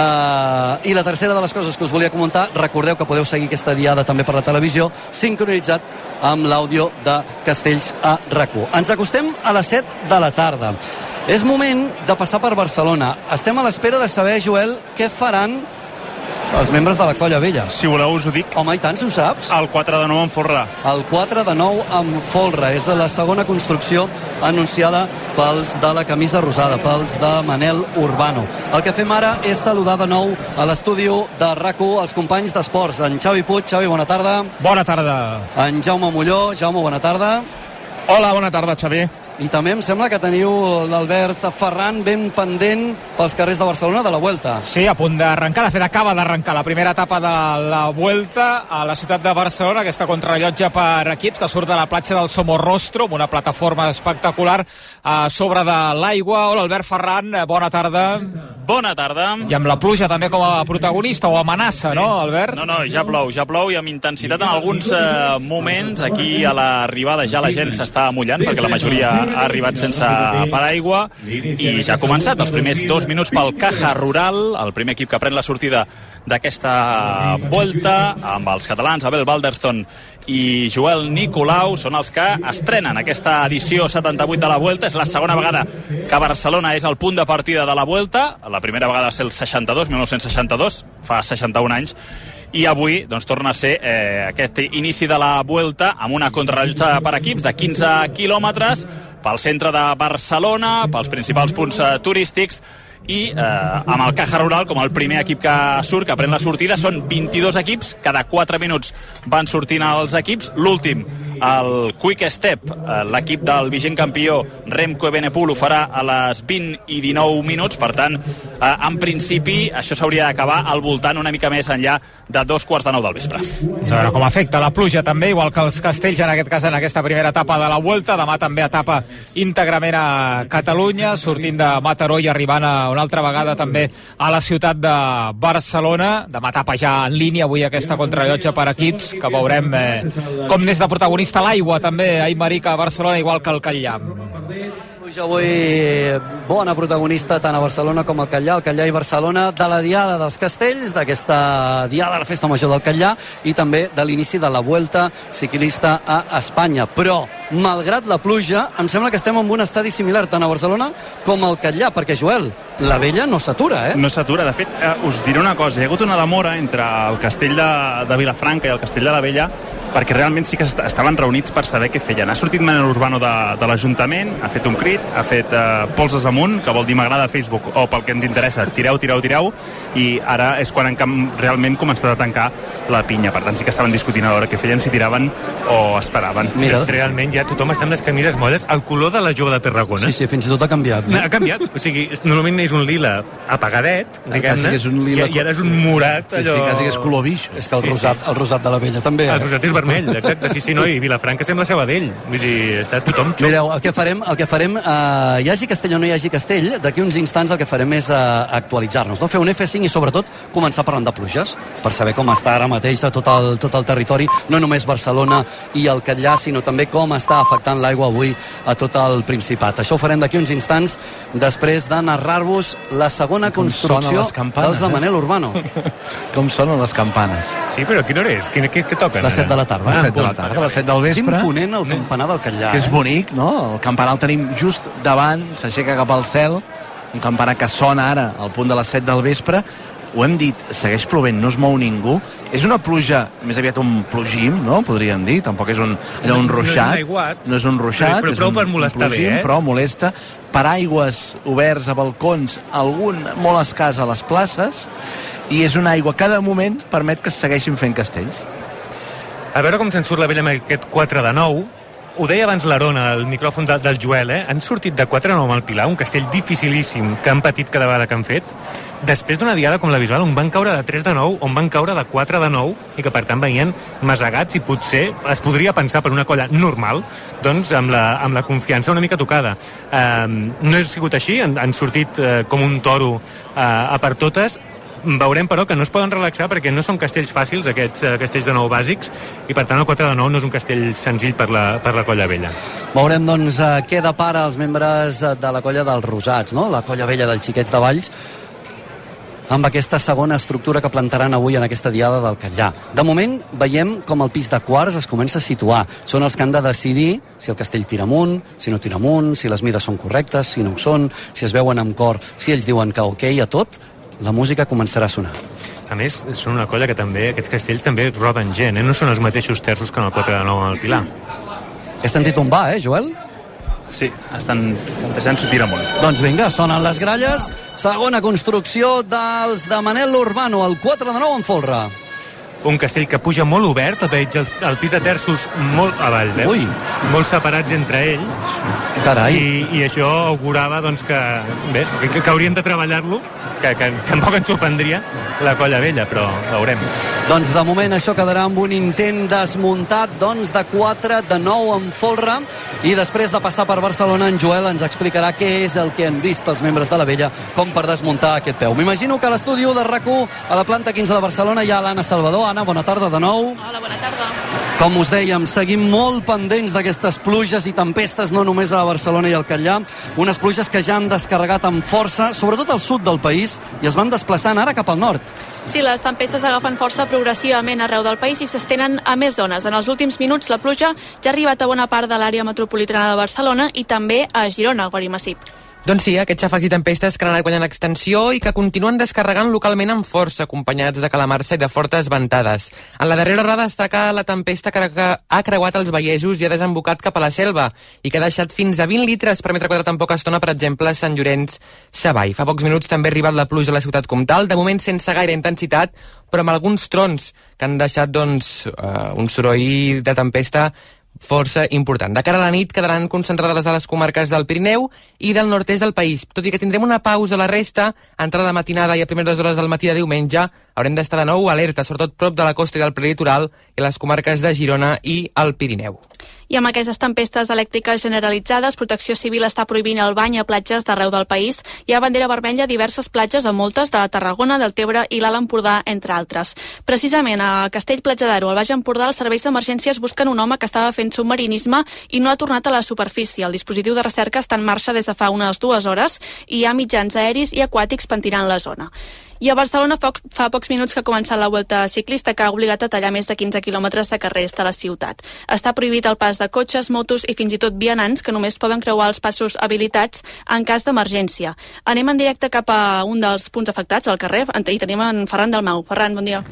Uh, I la tercera de les coses que us volia comentar, recordeu que podeu seguir aquesta diada també per la televisió, sincronitzat amb l'àudio de Castells a RAC u. Ens acostem a les set de la tarda. És moment de passar per Barcelona. Estem a l'espera de saber, Joel, què faran els membres de la Colla Vella. Si voleu us ho dic. Home, i tant, si ho saps. El quatre de nou en folre. El quatre de nou en folre. És la segona construcció anunciada pels de la camisa rosada, pels de Manel Urbano. El que fem ara és saludar de nou a l'estudi de RAC u els companys d'esports. En Xavi Puig. Xavi, bona tarda. Bona tarda. En Jaume Molló. Jaume, bona tarda. Hola, bona tarda, Xavi. I també em sembla que teniu l'Albert Ferran ben pendent pels carrers de Barcelona de la Vuelta. Sí, a punt d'arrencar. De fet, acaba d'arrencar la primera etapa de la Vuelta a la ciutat de Barcelona, aquesta contrarellotge per equips que surt de la platja del Somorrostro, amb una plataforma espectacular a sobre de l'aigua. Hola, Albert Ferran, bona tarda. Bona tarda. I amb la pluja també com a protagonista o amenaça, sí. no, Albert? No, no, ja plou, ja plou i amb intensitat en alguns eh, moments. Aquí a l'arribada ja la gent s'està mullant perquè la majoria ha arribat sense paraigua i ja ha començat els primers dos minuts pel Caja Rural, el primer equip que pren la sortida d'aquesta Volta, amb els catalans Abel Balderston i Joel Nicolau, són els que estrenen aquesta edició setanta-vuit de la Vuelta. És la segona vegada que Barcelona és el punt de partida de la Vuelta. La primera vegada va ser el seixanta-dos, mil nou-cents seixanta-dos, fa seixanta-un anys, i avui doncs, torna a ser eh, aquest inici de la Vuelta amb una contrarellotge per equips de quinze quilòmetres pel centre de Barcelona, pels principals punts eh, turístics, i eh, amb el Caja Rural com el primer equip que surt, que pren la sortida. Són vint-i-dos equips, cada quatre minuts van sortint els equips. L'últim, el Quick Step, eh, l'equip del vigent campió Remco Evenepoel, ho farà a les vint i dinou minuts. Per tant, eh, en principi això s'hauria d'acabar al voltant una mica més enllà de dos quarts de nou del vespre. A veure com afecta la pluja també, igual que els Castells en aquest cas en aquesta primera etapa de la Vuelta. Demà també etapa íntegrament a Catalunya, sortint de Mataró i arribant a una altra vegada també a la ciutat de Barcelona. Demà etapa ja en línia, avui aquesta contrarellotge per equips, que veurem eh, com n'és de protagonista l'aigua també a Aimerica, a Barcelona, igual que el Catllà. Jo avui bona protagonista tant a Barcelona com al Catllà, el Catllà i Barcelona, de la Diada dels Castells, d'aquesta Diada de la Festa Major del Catllà i també de l'inici de la Vuelta ciclista a Espanya. Però malgrat la pluja, em sembla que estem en un estadi similar tant a Barcelona com al Catllar, perquè, Joel, la Vella no s'atura, eh? No s'atura. De fet, eh, us diré una cosa. Hi ha hagut una demora entre el castell de, de Vilafranca i el castell de la Vella perquè realment sí que est estaven reunits per saber què feien. Ha sortit Manel Urbano de, de l'Ajuntament, ha fet un crit, ha fet eh, polses amunt, que vol dir m'agrada a Facebook, o pel que ens interessa, tireu, tireu, tireu, i ara és quan han realment començat a tancar la pinya. Per tant, sí que estaven discutint a l'hora què feien, si tiraven o esperaven. Mira, realment ja tothom està amb les camises molles. El color de la jove de Tarragona... Sí, sí, fins i tot ha canviat. No? Ha canviat. O sigui, normalment és un lila apagadet, diguem-ne, lila... i, i ara és un morat, allò... Sí, sí, quasi que és color bix. És que el, sí, rosat, sí. el rosat de la Vella també... El rosat és vermell, exacte, sí, sí, no, i Vilafranca sembla Sabadell. Vull dir, està tothom xop. Mireu, el que farem, el que farem eh, hi hagi castell o no hi hagi castell, d'aquí uns instants el que farem és eh, actualitzar-nos, no? Fer un F cinc i sobretot començar parlant de pluges, per saber com està ara mateix a tot el, tot el territori, no només Barcelona i el Catllar, sinó també com està afectant l'aigua avui a tot el Principat. Això ho farem d'aquí uns instants, després de narrar-vos la segona construcció dels de Manel Urbano. Com sonen les campanes. Sí, però a quina hora és? Què, què, què toquen? Les set de la tarda. Les set de la tarda, les set del vespre. És imponent el campanar del Catllar. Que és bonic, no? El campanar el tenim just davant, s'aixeca cap al cel, un campanar que sona ara al punt de les set del vespre. Ho hem dit, segueix plovent, no es mou ningú. És una pluja, més aviat un plogim, no? Podríem dir, tampoc és un, allò, un ruixat. No és un ruixat, però, però és prou un, per molestar un plogim, bé, eh? Però molesta. Paraigües oberts a balcons, algun molt escàs a les places, i és una aigua que cada moment permet que es segueixin fent castells. A veure com se'n surt la Vella amb aquest quatre de nou. Ho deia abans l'Arona, el micròfon de, del Joel, eh? Han sortit de quatre de nou amb el Pilar, un castell dificilíssim que han patit cada vegada que han fet, després d'una diada com la Bisbal, on van caure de tres de nou, on van caure de quatre de nou, i que per tant venien masegats i potser es podria pensar per una colla normal, doncs amb la, amb la confiança una mica tocada. Eh, no ha sigut així, han, han sortit eh, com un toro eh, a per totes. Veurem, però, que no es poden relaxar perquè no són castells fàcils, aquests uh, castells de nou bàsics, i per tant el quatre de nou no és un castell senzill per la, per la colla vella. Veurem, doncs, uh, què depara els membres de la colla dels Rosats, no? La colla vella dels Xiquets de Valls, amb aquesta segona estructura que plantaran avui en aquesta diada del Catllar. De moment, veiem com el pis de quarts es comença a situar. Són els que han de decidir si el castell tira amunt, si no tira amunt, si les mides són correctes, si no ho són, si es veuen amb cor, si ells diuen que ok a tot, la música començarà a sonar. A més, són una colla que també, aquests castells també roden gent, eh? No són els mateixos terços que en el quatre de nou al Pilar. He sentit un va, eh, Joel? Sí, estan plantejant sortir amunt. Doncs vinga, sonen les gralles. Segona construcció dels de Manel Urbano, el quatre de nou en folre. Un castell que puja molt obert, veig el, el pis de terços molt avall, veus? Ui. Molt separats entre ells. Carai. I, i això augurava, doncs, que, bé, que, que haurien de treballar-lo, que, que tampoc ens sorprendria la colla vella, però veurem. Doncs de moment això quedarà amb un intent desmuntat, doncs de quatre de nou en folre, i després de passar per Barcelona, en Joel ens explicarà què és el que han vist els membres de la vella com per desmuntar aquest peu. M'imagino que a l'estudi de RAC u, a la planta quinze de Barcelona, hi ha l'Anna Salvador. Anna, bona tarda de nou. Hola, bona tarda. Com us dèiem, seguim molt pendents d'aquestes pluges i tempestes, no només a Barcelona i al Catllar, unes pluges que ja han descarregat amb força, sobretot al sud del país, i es van desplaçant ara cap al nord. Sí, les tempestes agafen força progressivament arreu del país i s'estenen a més zones. En els últims minuts la pluja ja ha arribat a bona part de l'àrea metropolitana de Barcelona i també a Girona, al Guarimassip. Doncs sí, aquests xàfecs i tempestes que han anat guanyant extensió i que continuen descarregant localment amb força, acompanyats de calamarsa i de fortes ventades. En la darrera hora destaca la tempesta que ha creuat els Vallesos i ha desembocat cap a la Selva i que ha deixat fins a vint litres per metre quadrat en poca estona, per exemple, a Sant Llorenç Savall. Fa pocs minuts també ha arribat la pluja a la ciutat comtal, de moment sense gaire intensitat, però amb alguns trons que han deixat doncs, uh, un soroll de tempesta força important. De cara a la nit quedaran concentrades a les comarques del Pirineu i del nord-est del país. Tot i que tindrem una pausa a la resta, a entrada de matinada i a primeres hores del matí de diumenge, haurem d'estar de nou alerta, sobretot prop de la costa i del prelitoral i les comarques de Girona i el Pirineu. I amb aquestes tempestes elèctriques generalitzades, Protecció Civil està prohibint el bany a platges d'arreu del país. Hi ha bandera vermella a diverses platges, a moltes de Tarragona, del Tebre i l'Alt Empordà, entre altres. Precisament a Castell-Platja d'Aro, al Baix Empordà, els serveis d'emergències busquen un home que estava fent submarinisme i no ha tornat a la superfície. El dispositiu de recerca està en marxa des de fa unes dues hores i hi ha mitjans aeris i aquàtics pentinant la zona. I a Barcelona fa, fa pocs minuts que ha començat la Vuelta ciclista, que ha obligat a tallar més de quinze quilòmetres de carrers de la ciutat. Està prohibit el pas de cotxes, motos i fins i tot vianants, que només poden creuar els passos habilitats en cas d'emergència. Anem en directe cap a un dels punts afectats, al carrer, i tenim en Ferran Dalmau. Ferran, bon dia.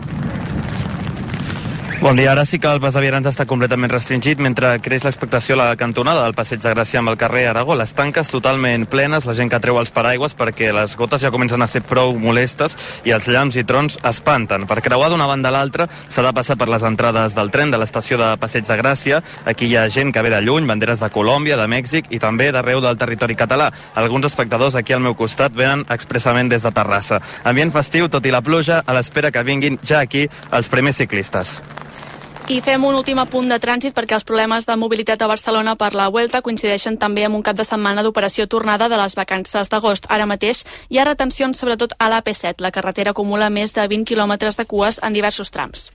Bon dia, ara sí que el pas de vianants està completament restringit mentre creix l'expectació a la cantonada del Passeig de Gràcia amb el carrer Aragó. Les tanques totalment plenes, la gent que treu els paraigües perquè les gotes ja comencen a ser prou molestes i els llamps i trons espanten. Per creuar d'una banda a l'altra s'ha de passar per les entrades del tren de l'estació de Passeig de Gràcia. Aquí hi ha gent que ve de lluny, banderes de Colòmbia, de Mèxic i també d'arreu del territori català. Alguns espectadors aquí al meu costat venen expressament des de Terrassa. Ambient festiu, tot i la pluja, a l'espera que vinguin ja aquí els primers ciclistes. I fem un últim apunt de trànsit perquè els problemes de mobilitat a Barcelona per la Vuelta coincideixen també amb un cap de setmana d'operació tornada de les vacances d'agost. Ara mateix hi ha retencions sobretot a l'A P set. La carretera acumula més de vint quilòmetres de cues en diversos trams.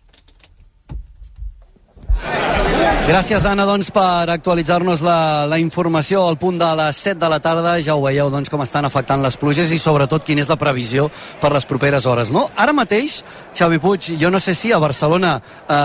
Gràcies, Anna, doncs, per actualitzar-nos la, la informació al punt de les set de la tarda. Ja ho veieu, doncs, com estan afectant les pluges i, sobretot, quina és la previsió per les properes hores, no? Ara mateix, Xavi Puig, jo no sé si a Barcelona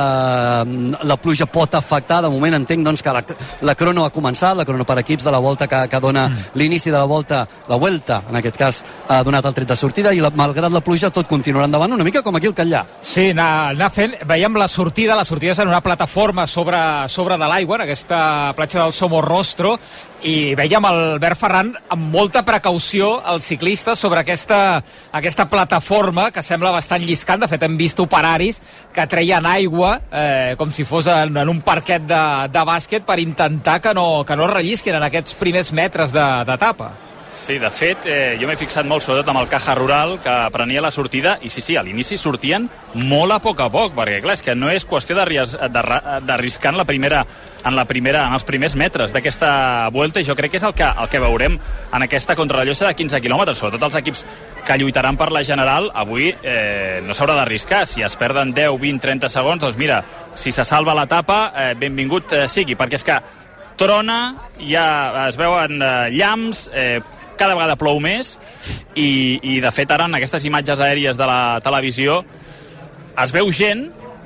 eh, la pluja pot afectar. De moment entenc, doncs, que la, la crono ha començat, la crono per equips de la volta que, que dona mm. l'inici de la volta, la Vuelta, en aquest cas, ha donat el tret de sortida i, la, malgrat la pluja, tot continuarà endavant, una mica com aquí al Catllà. Sí, anar, anar fent, veiem la sortida, la sortida és en una plataforma sobre sobre de l'aigua, en aquesta platja del Somorrostro, i veiem el Albert Ferran amb molta precaució els ciclistes sobre aquesta, aquesta plataforma que sembla bastant lliscant. De fet, hem vist operaris que treien aigua eh, com si fos en, en un parquet de, de bàsquet per intentar que no, que no rellisquin en aquests primers metres d'etapa. Sí, de fet, eh, jo m'he fixat molt sobretot amb el Caja Rural, que prenia la sortida, i sí, sí, a l'inici sortien molt a poc a poc, perquè clar, és que no és qüestió d'arriscar en la primera, en la primera, en els primers metres d'aquesta Vuelta, i jo crec que és el que, el que veurem en aquesta contrarellotge de quinze quilòmetres, sobretot els equips que lluitaran per la general. Avui eh, no s'haurà d'arriscar, si es perden deu, vint, trenta segons, doncs mira, si se salva l'etapa, eh, benvingut eh, sigui, perquè és que trona, ja es veuen eh, llamps, eh, cada vegada plou més i, i de fet ara en aquestes imatges aèries de la televisió es veu gent,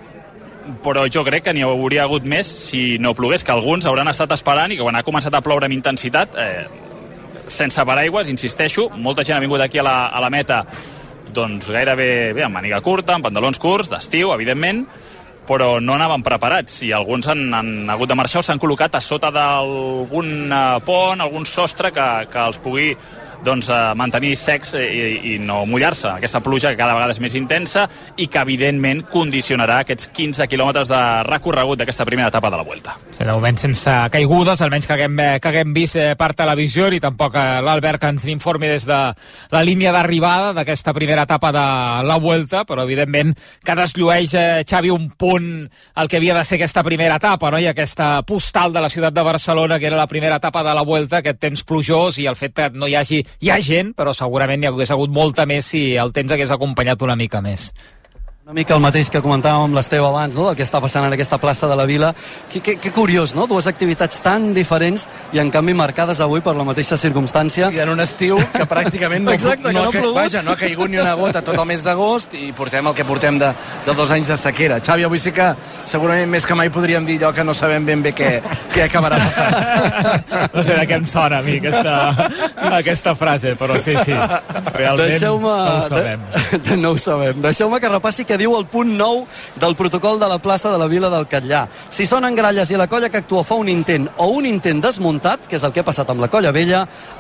però jo crec que n'hi hauria hagut més si no plogués, que alguns hauran estat esperant i que quan ha començat a ploure amb intensitat eh, sense paraigües, insisteixo, molta gent ha vingut aquí a la, a la meta doncs gairebé bé, amb màniga curta, amb pantalons curts, d'estiu, evidentment, però no anaven preparats i alguns han, han hagut de marxar o s'han col·locat a sota d'algun pont, algun sostre que, que els pugui doncs, mantenir secs i, i no mullar-se. Aquesta pluja que cada vegada és més intensa i que evidentment condicionarà aquests quinze quilòmetres de recorregut d'aquesta primera etapa de la Vuelta. Sí, de moment sense caigudes, almenys que haguem, que haguem vist per televisió, i tampoc l'Albert que ens informi des de la línia d'arribada d'aquesta primera etapa de la Vuelta, però evidentment que desllueix, eh, Xavi, un punt el que havia de ser aquesta primera etapa, no? I aquesta postal de la ciutat de Barcelona, que era la primera etapa de la Vuelta, aquest temps plujós i el fet que no hi hagi Hi ha gent, però segurament hi hagués hagut molta més si el temps hagués acompanyat una mica més. Una mica el mateix que comentàvem amb l'Esteve abans, no? Del que està passant en aquesta plaça de la Vila. Que, que, que curiós, no? Dues activitats tan diferents i en canvi marcades avui per la mateixa circumstància. I en un estiu que pràcticament no, Exacte, no, no, no, vaja, no ha caigut ni una gota tot el mes d'agost i portem el que portem de, de dos anys de sequera. Xavi, avui sí que segurament més que mai podríem dir allò que no sabem ben bé què, què acabarà passant. No sé de què em sona a mi aquesta, aquesta frase, però sí, sí. Realment no ho sabem. De, no ho sabem. Deixeu-me que repassi que diu el punt nou del protocol de la plaça de la Vila del Catllà. Si sonen gralles i la colla que actua fa un intent o un intent desmuntat, que és el que ha passat amb la colla vella,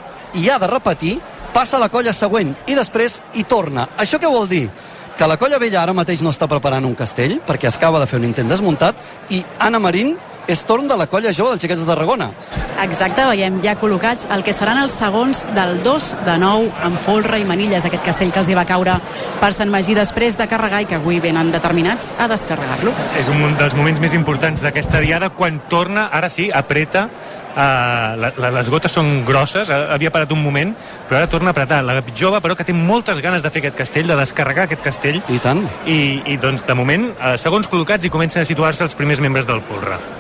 i ha de repetir, passa a la colla següent i després hi torna. Això què vol dir? Que la colla vella ara mateix no està preparant un castell perquè acaba de fer un intent desmuntat i Anna Marín és torn de la colla jove dels Xiquets de Tarragona. Exacte, veiem ja col·locats el que seran els segons del dos de nou amb folre i manilles, aquest castell que els hi va caure per Sant Magí després de carregar i que avui venen determinats a descarregar-lo. És un dels moments més importants d'aquesta diada, quan torna, ara sí, apreta. Uh, la, la, les gotes són grosses, havia parat un moment, però ara torna a apretar. La jove, però, que té moltes ganes de fer aquest castell, de descarregar aquest castell. I tant. I, i doncs, de moment, uh, segons col·locats, i comencen a situar-se els primers membres del folre.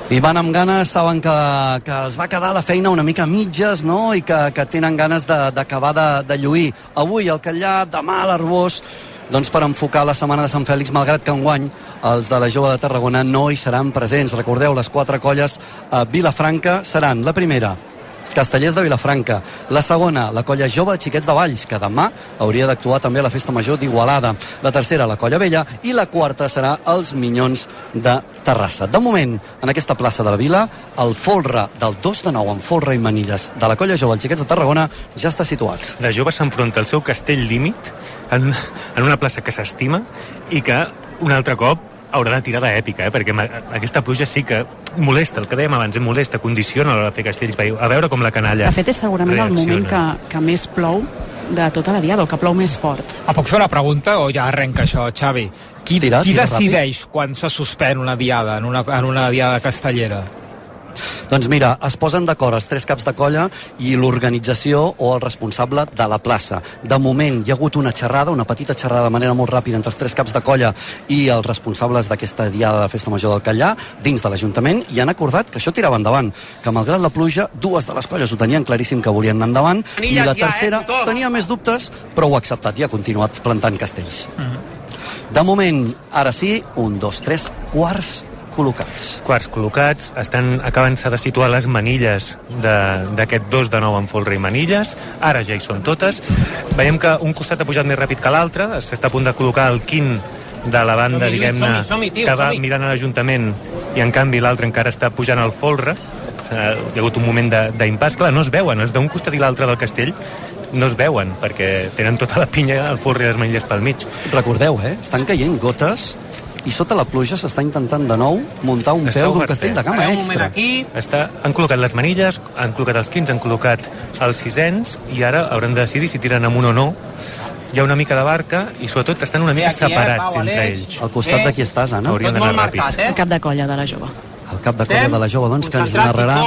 I van amb ganes, saben que, que els va quedar la feina una mica a mitges, no? I que, que tenen ganes d'acabar de, de, de lluir. Avui al Catllar, demà a l'Arbós, doncs per enfocar la setmana de Sant Fèlix, malgrat que enguany els de la Jove de Tarragona no hi seran presents. Recordeu, les quatre colles a Vilafranca seran la primera, Castellers de Vilafranca. La segona, la colla jove Xiquets de Valls, que demà hauria d'actuar també a la Festa Major d'Igualada. La tercera, la colla vella. I la quarta serà els Minyons de Terrassa. De moment, en aquesta plaça de la Vila, el folre del dos de nou amb folre i manilles de la colla jove els Xiquets de Tarragona ja està situat. La jove s'enfronta al seu castell límit en, en una plaça que s'estima i que un altre cop haurà de tirar d'èpica, eh? Perquè aquesta pluja sí que molesta, el que dèiem abans, molesta, condiciona a l'hora de fer castells. A veure com la canalla de fet és segurament reacciona. El moment que, que més plou de tota la diada, o que plou més fort. Ah, puc fer una pregunta o ja arrenca això, Xavi? Qui, tira, qui tira decideix ràpid quan se suspèn una diada en una, en una diada castellera? Doncs mira, es posen d'acord els tres caps de colla i l'organització o el responsable de la plaça. De moment hi ha hagut una xerrada, una petita xerrada de manera molt ràpida entre els tres caps de colla i els responsables d'aquesta diada de Festa Major del Catllar dins de l'Ajuntament, i han acordat que això tirava endavant, que malgrat la pluja dues de les colles ho tenien claríssim que volien anar endavant i la tercera ja, eh, tenia més dubtes però ho ha acceptat i ha continuat plantant castells. Uh-huh. De moment, ara sí, un, dos, tres, quarts col·locats. Quarts col·locats, estan acabant-se de situar les manilles d'aquest dos de nou amb folre i manilles, ara ja hi són totes. Veiem que un costat ha pujat més ràpid que l'altre, s'està a punt de col·locar el quin de la banda, diguem-ne, que va mirant a l'Ajuntament, i en canvi l'altre encara està pujant al folre. Hi ha hagut un moment d'impàs, clar, no es veuen, els d'un costat i l'altre del castell no es veuen, perquè tenen tota la pinya, el folre i les manilles pel mig. Recordeu, eh? Estan caient gotes i sota la pluja s'està intentant de nou muntar un peu d'un castell de gamma extra. Aquí està, han col·locat les manilles, han col·locat els quins, han col·locat els sisens, i ara hauran de decidir si tiren amunt o no. Hi ha una mica de barca i sobretot estan una mica separats entre ells. Al costat de qui estàs, Anna? Haurien d'anar ràpid. El cap de colla de la jove. El cap de colla de la jove, doncs, que ens narrarà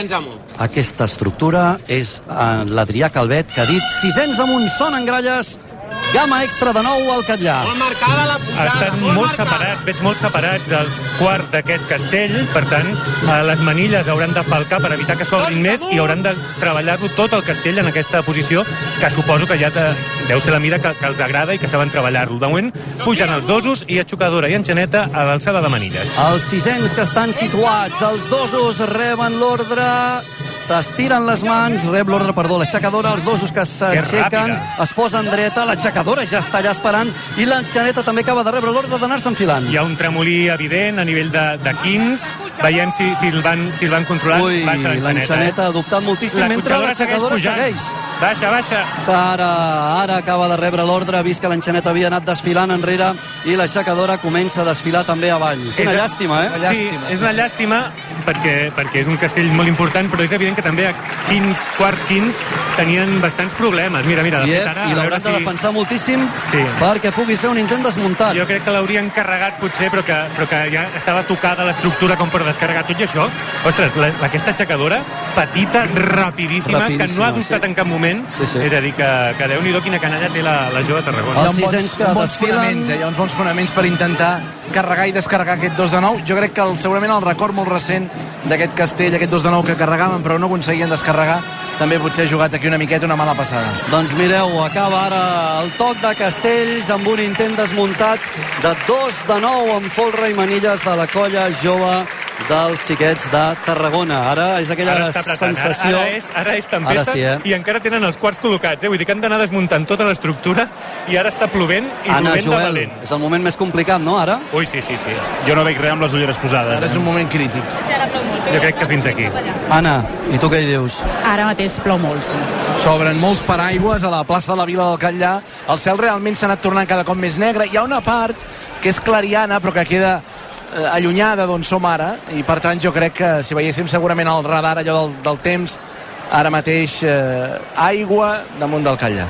aquesta estructura és l'Adrià Calvet, que ha dit sisens amunt, són en gralles, gamma extra de nou al Catllar. Molt marcada la pujada. Estan molt, molt separats, veig molt separats els quarts d'aquest castell, per tant, les manilles hauran de falcar per evitar que s'obrin més i hauran de treballar-lo tot el castell en aquesta posició, que suposo que ja te, deu ser la mida que, que els agrada i que saben treballar-lo. De moment pugen els dosos i Aixucadora i Enxaneta a l'alçada de manilles. Els sisens que estan situats, els dosos reben l'ordre, s'estiren les mans, rep l'ordre, perdó, l'aixecadora, els dosos que s'aixequen, es posen dreta, l'aixecadora ja està allà esperant i l'Enxaneta també acaba de rebre l'ordre d'anar-se enfilant. Hi ha un tremolí evident a nivell de, de quins, veiem si, si, el van, si el van controlant. Ui, l'Enxaneta eh? ha dubtat moltíssim, la mentre l'aixecadora segueix, segueix. Baixa, baixa. Ara, ara acaba de rebre l'ordre, ha vist que l'Enxaneta havia anat desfilant enrere i l'aixecadora comença a desfilar també avall. Una és, llàstima, eh? Sí, llàstima, és una sí, llàstima perquè, perquè és un castell molt important, però és evident que també a quins, quarts quins tenien bastants problemes. Mira, mira, de I, fet ara... I l'hauran si... de defensar moltíssim sí. perquè pugui ser un intent desmuntat. Jo crec que l'haurien carregat potser, però que, però que ja estava tocada l'estructura com per descarregar tot i això. Ostres, la, aquesta aixecadora, petita, rapidíssima, rapidíssima, que no ha dubtat sí. en cap moment. Sí, sí. És a dir, que, que Déu-n'hi-do quina canalla té la, la jove de Tarragona. Els sisens que desfilen... Eh? Hi ha uns bons fonaments per intentar carregar i descarregar aquest dos de nou. Jo crec que el, segurament el record molt recent d'aquest castell, aquest dos de nou que carregaven però no aconseguien descarregar, també potser ha jugat aquí una miqueta una mala passada. Doncs mireu, acaba ara el toc de castells amb un intent desmuntat de dos de nou amb folre i manilles de la colla jove dels Xiquets de Tarragona. Ara és aquella ara sensació... Ara, ara, és, ara és tempesta sí, eh? I encara tenen els quarts col·locats. Eh? Vull dir que han d'anar desmuntant tota l'estructura i ara està plovent i Anna, plovent Joel, de valent. És el moment més complicat, no, ara? Ui, sí, sí, sí. Jo no veig res amb les ulleres posades. Ara és un moment crític. Jo crec que fins aquí. Anna, i tu què hi dius? Ara mateix plou molt, sí. S'obren molts paraigües a la plaça de la Vila del Catllar. El cel realment s'ha anat tornant cada cop més negre. Hi ha una part que és clariana, però que queda allunyada d'on som ara, i per tant jo crec que si veiéssim segurament el radar allò del, del temps, ara mateix eh, aigua damunt del Catllar.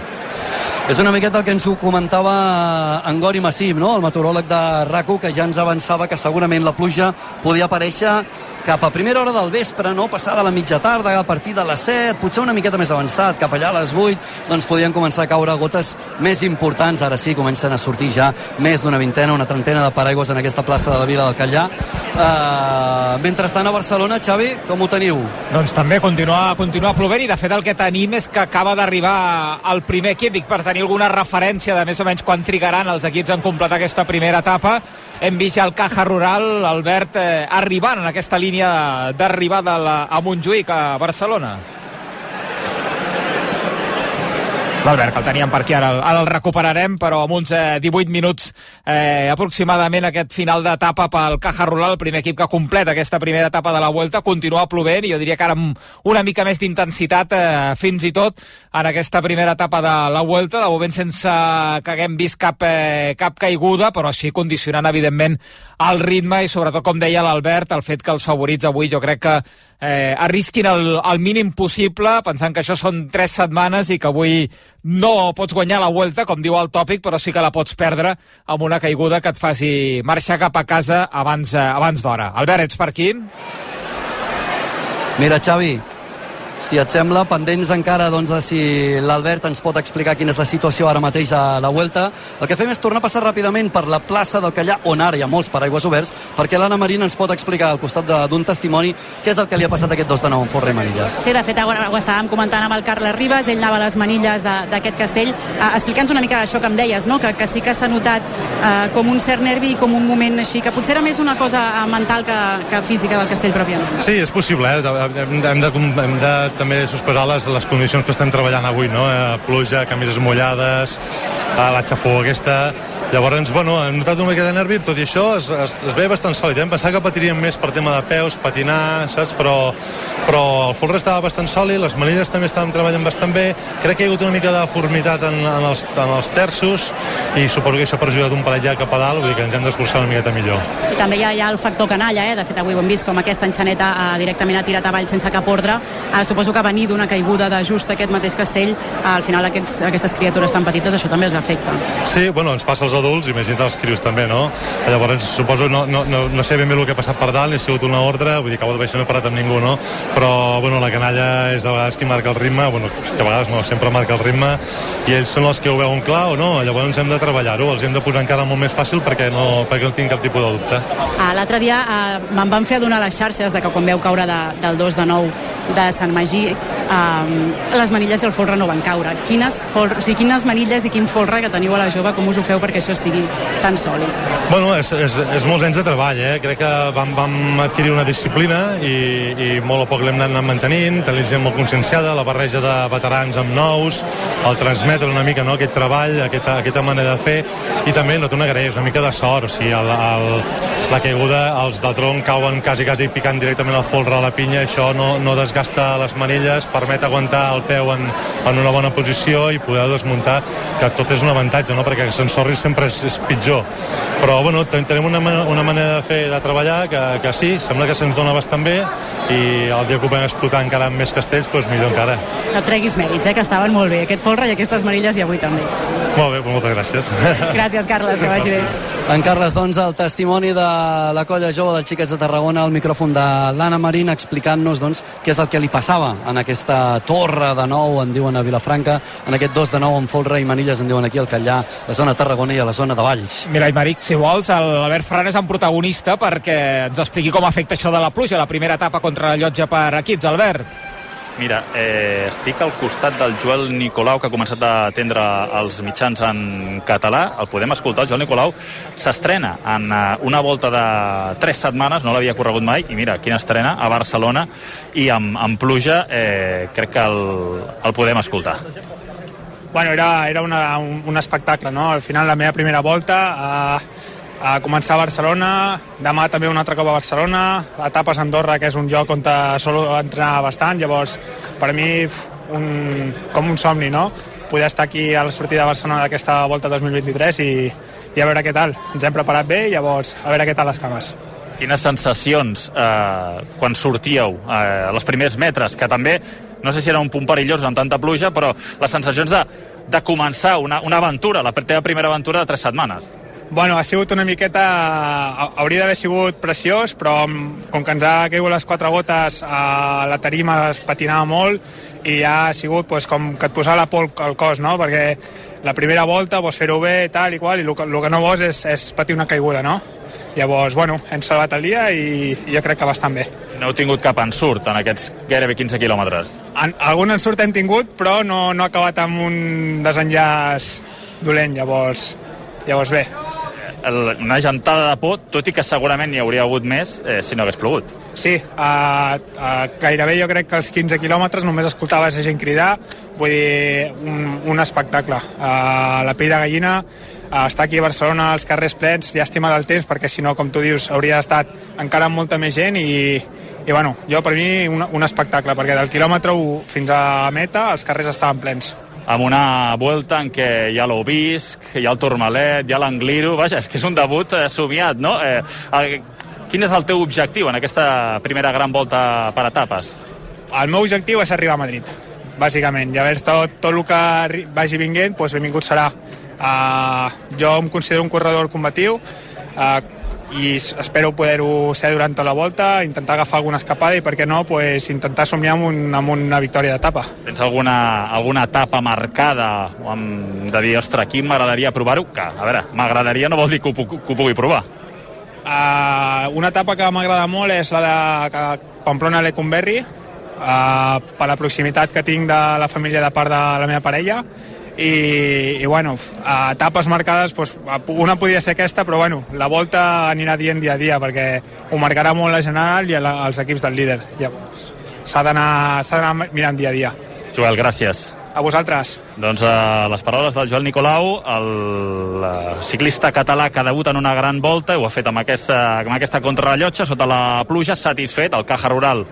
És una miqueta el que ens ho comentava en Gori Massip, no? El meteoròleg de RAC u, que ja ens avançava que segurament la pluja podia aparèixer cap a primera hora del vespre, no? Passada la mitja tarda, a partir de les set, potser una miqueta més avançat, cap allà a les vuit, doncs podien començar a caure gotes més importants. Ara sí, comencen a sortir ja més d'una vintena, una trentena de paraigües en aquesta plaça de la Vila del Catllà. Uh, mentrestant a Barcelona, Xavi, com ho teniu? Doncs també continua, continua plovent, i de fet el que tenim és que acaba d'arribar el primer equip, dic, per tenir alguna referència de més o menys quan trigaran els equips en completar aquesta primera etapa. Hem vist ja el Caja Rural, Albert, eh, arribant en aquesta línia d'arribada a Montjuïc, a Barcelona. L'Albert, que el teníem per aquí, ara el, ara el recuperarem, però amb uns eh, divuit minuts eh, aproximadament aquest final d'etapa pel Caja Rural, el primer equip que completa aquesta primera etapa de la Vuelta. Continua plovent, i jo diria que ara amb una mica més d'intensitat, eh, fins i tot en aquesta primera etapa de la Vuelta, de moment sense que haguem vist cap, eh, cap caiguda, però així condicionant evidentment el ritme, i sobretot, com deia l'Albert, el fet que els favorits avui jo crec que eh, arrisquin el, el mínim possible, pensant que això són tres setmanes i que avui no pots guanyar la Vuelta, com diu el tòpic, però sí que la pots perdre amb una caiguda que et faci marxar cap a casa abans, eh, abans d'hora. Albert, ets per aquí? Mira, Xavi, si et sembla, pendents encara doncs, de si l'Albert ens pot explicar quina és la situació ara mateix a la Vuelta. El que fem és tornar a passar ràpidament per la plaça del Catllà, on ara hi ha molts paraigües oberts, perquè l'Anna Marín ens pot explicar al costat d'un testimoni què és el que li ha passat aquest dos de nou en Folra i Manilles. Sí, de fet, ho, ho estàvem comentant amb el Carles Ribas, ell anava a les manilles d'aquest castell. Uh, Explica'ns una mica això que em deies, no? que, que sí que s'ha notat uh, com un cert nervi i com un moment així, que potser era més una cosa mental que, que física del castell pròpiament. Sí, és possible, eh? hem, de, hem, de, hem de també sospesar les, les condicions que estem treballant avui, no? Eh, pluja, camises mullades, eh, la xafó aquesta. Llavors, bueno, hem notat una mica de nervi, tot i això es, es, es veia bastant sòlid. Em pensava que patiríem més per tema de peus, patinar, saps? Però, però el folre estava bastant sòlid, les manilles també estàvem treballant bastant bé. Crec que hi ha hagut una mica de deformitat en, en, els, en els terços, i suposo que això ha perjudicat un palet ja cap a dalt, vull dir que ens hem d'esforçar una miqueta millor. I també hi ha, hi ha el factor canalla, eh? De fet, avui ho hem vist com aquesta enxaneta eh, directament ha tirat avall sense cap ordre. Eh, suposo que venir d'una caiguda de just aquest mateix castell, eh, al final aquests, aquestes criatures tan petites, això també els afecta. Sí, bueno, ens passa als adults, imagina't els crios també, no? Llavors, suposo, no, no, no, no sé ben bé el que ha passat per dalt, ni ha sigut una ordre, vull dir que a baix no he parat amb ningú, no? Però, bueno, la canalla és a vegades qui marca el ritme, bueno, que a vegades no, sempre marca el ritme, i ells són els que ho veuen clar o no, llavors hem de treballar-ho, els hem de posar encara molt més fàcil perquè no, perquè no tinc cap tipus de dubte. Ah, l'altre dia eh, me'n van fer adonar les xarxes de que quan veu caure de, del dos de nou de Sant Magí, eh, les manilles i el folre no van caure. Quines, folre, o sigui, quines manilles i quin folre que teniu a la jove, com us ho feu perquè això estigui tan sòlid? Bueno, és, és, és molts anys de treball, eh? Crec que vam, vam adquirir una disciplina i, i molt a poc l'hem anat mantenint, tenim gent molt conscienciada, la barreja de veterans amb nous, el transmetre una mica, no?, aquest treball, aquesta, aquesta manera de fer, i també no té una greix, una mica de sort, o sigui, el, el, la caiguda, els del tronc cauen quasi, quasi picant directament el folre a la pinya, això no, no desgasta les manilles, permet aguantar el peu en, en una bona posició i poder desmuntar, que tot és un avantatge, no?, perquè que s'ensorri sempre és, és pitjor. Però, bueno, tenim una, una manera de fer, de treballar, que, que sí, sembla que se'ns dona bastant bé, i el dia que ho vam explotar encara amb més castells, doncs millor encara. No treguis mèrits, eh, que estaven molt bé, aquest folre i aquestes manilles, i avui també. Molt bé, moltes gràcies. Gràcies, Carles, que vagi bé. En Carles, doncs, el testimoni de la colla jove dels Xiquets de Tarragona, al micròfon de l'Anna Marín, explicant-nos, doncs, què és el que li passava en aquesta torre de nou, en diuen a Vilafranca, en aquest dos de nou en folre i manilles, en diuen aquí al Catllà, a la zona de Tarragona i a la zona de Valls. Mira, Aymeric, si vols, l'Albert Ferran és en protagonista perquè ens expliqui com afecta això de la pluja, la primera etapa contra la llotja per equips. Albert. Mira, eh, estic al costat del Joel Nicolau, que ha començat a atendre els mitjans en català. El podem escoltar. El Joel Nicolau s'estrena en una volta de tres setmanes, no l'havia corregut mai, i mira, quina estrena, a Barcelona, i amb, amb pluja, eh, crec que el, el podem escoltar. Bueno, era, era una, un, un espectacle, no? Al final, la meva primera volta, a, a començar a Barcelona, demà també un altre cop a Barcelona, etapes a Andorra, que és un lloc on solo entrenar bastant, llavors, per mi, un, com un somni, no? Poder estar aquí a la sortida de Barcelona d'aquesta volta dos mil vint-i-tres i, i a veure què tal. Ens hem preparat bé i llavors a veure què tal les cames. Quines sensacions eh, quan sortíeu eh, els primers metres, que també no sé si era un punt perillós amb tanta pluja, però les sensacions de, de començar una, una aventura, la teva primera aventura de tres setmanes? Bueno, ha sigut una miqueta... Hauria d'haver sigut preciós, però com que ens ha caigut les quatre gotes, a la tarima es patinava molt i ja ha sigut pues, com que et posava la por al cos, no? Perquè la primera volta vols fer-ho bé, tal i qual, i el que, el que no vols és, és patir una caiguda, no? Llavors, bueno, hem salvat el dia i, i jo crec que bastant bé. No heu tingut cap ensurt en aquests gairebé quinze quilòmetres? En, algun ensurt hem tingut, però no, no ha acabat amb un desenllaç dolent, llavors, llavors bé. El, una gentada de por, tot i que segurament n'hi hauria hagut més eh, si no hagués plogut. Sí, a, a, gairebé jo crec que als quinze quilòmetres només escoltaves gent cridar, vull dir, un, un espectacle. A la pell de gallina, a estar aquí a Barcelona, als carrers plens, llàstima del temps, perquè si no, com tu dius, hauria estat encara amb molta més gent i, i bueno, jo per mi un, un espectacle, perquè del quilòmetre u fins a meta els carrers estaven plens. Amb una volta en què hi ha l'Obisc, hi ha el Tourmalet, hi ha l'Angliru, vaja, és que és un debut eh, somiat, no? Eh, eh, quin és el teu objectiu en aquesta primera gran volta per etapes? El meu objectiu és arribar a Madrid, bàsicament. Llavors, tot, tot el que vagi vinguent, doncs benvingut serà. Uh, jo em considero un corredor combatiu, uh, i espero poder-ho ser durant tota la volta, intentar agafar alguna escapada i, per què no, pues, intentar somiar amb, un, amb una victòria d'etapa. Tens alguna, alguna etapa marcada amb, de dir, ostres, aquí m'agradaria provar-ho? Que, a veure, m'agradaria no vol dir que ho, que ho pugui provar. Uh, una etapa que m'agrada molt és la de Pamplona-Lecumberri, uh, per la proximitat que tinc de la família de part de la meva parella. I, i bueno, a etapes marcades, pues, una podria ser aquesta, però bueno, la volta anirà dient dia a dia, perquè ho marcarà molt la general i la, els equips del líder. Llavors, s'ha d'anar mirant dia a dia. Joel, gràcies. A vosaltres. Doncs uh, les paraules del Joel Nicolau, el uh, ciclista català que debuta en una gran volta, ho ha fet amb aquesta, amb aquesta contrarrellotge sota la pluja, satisfet, el Caja Rural,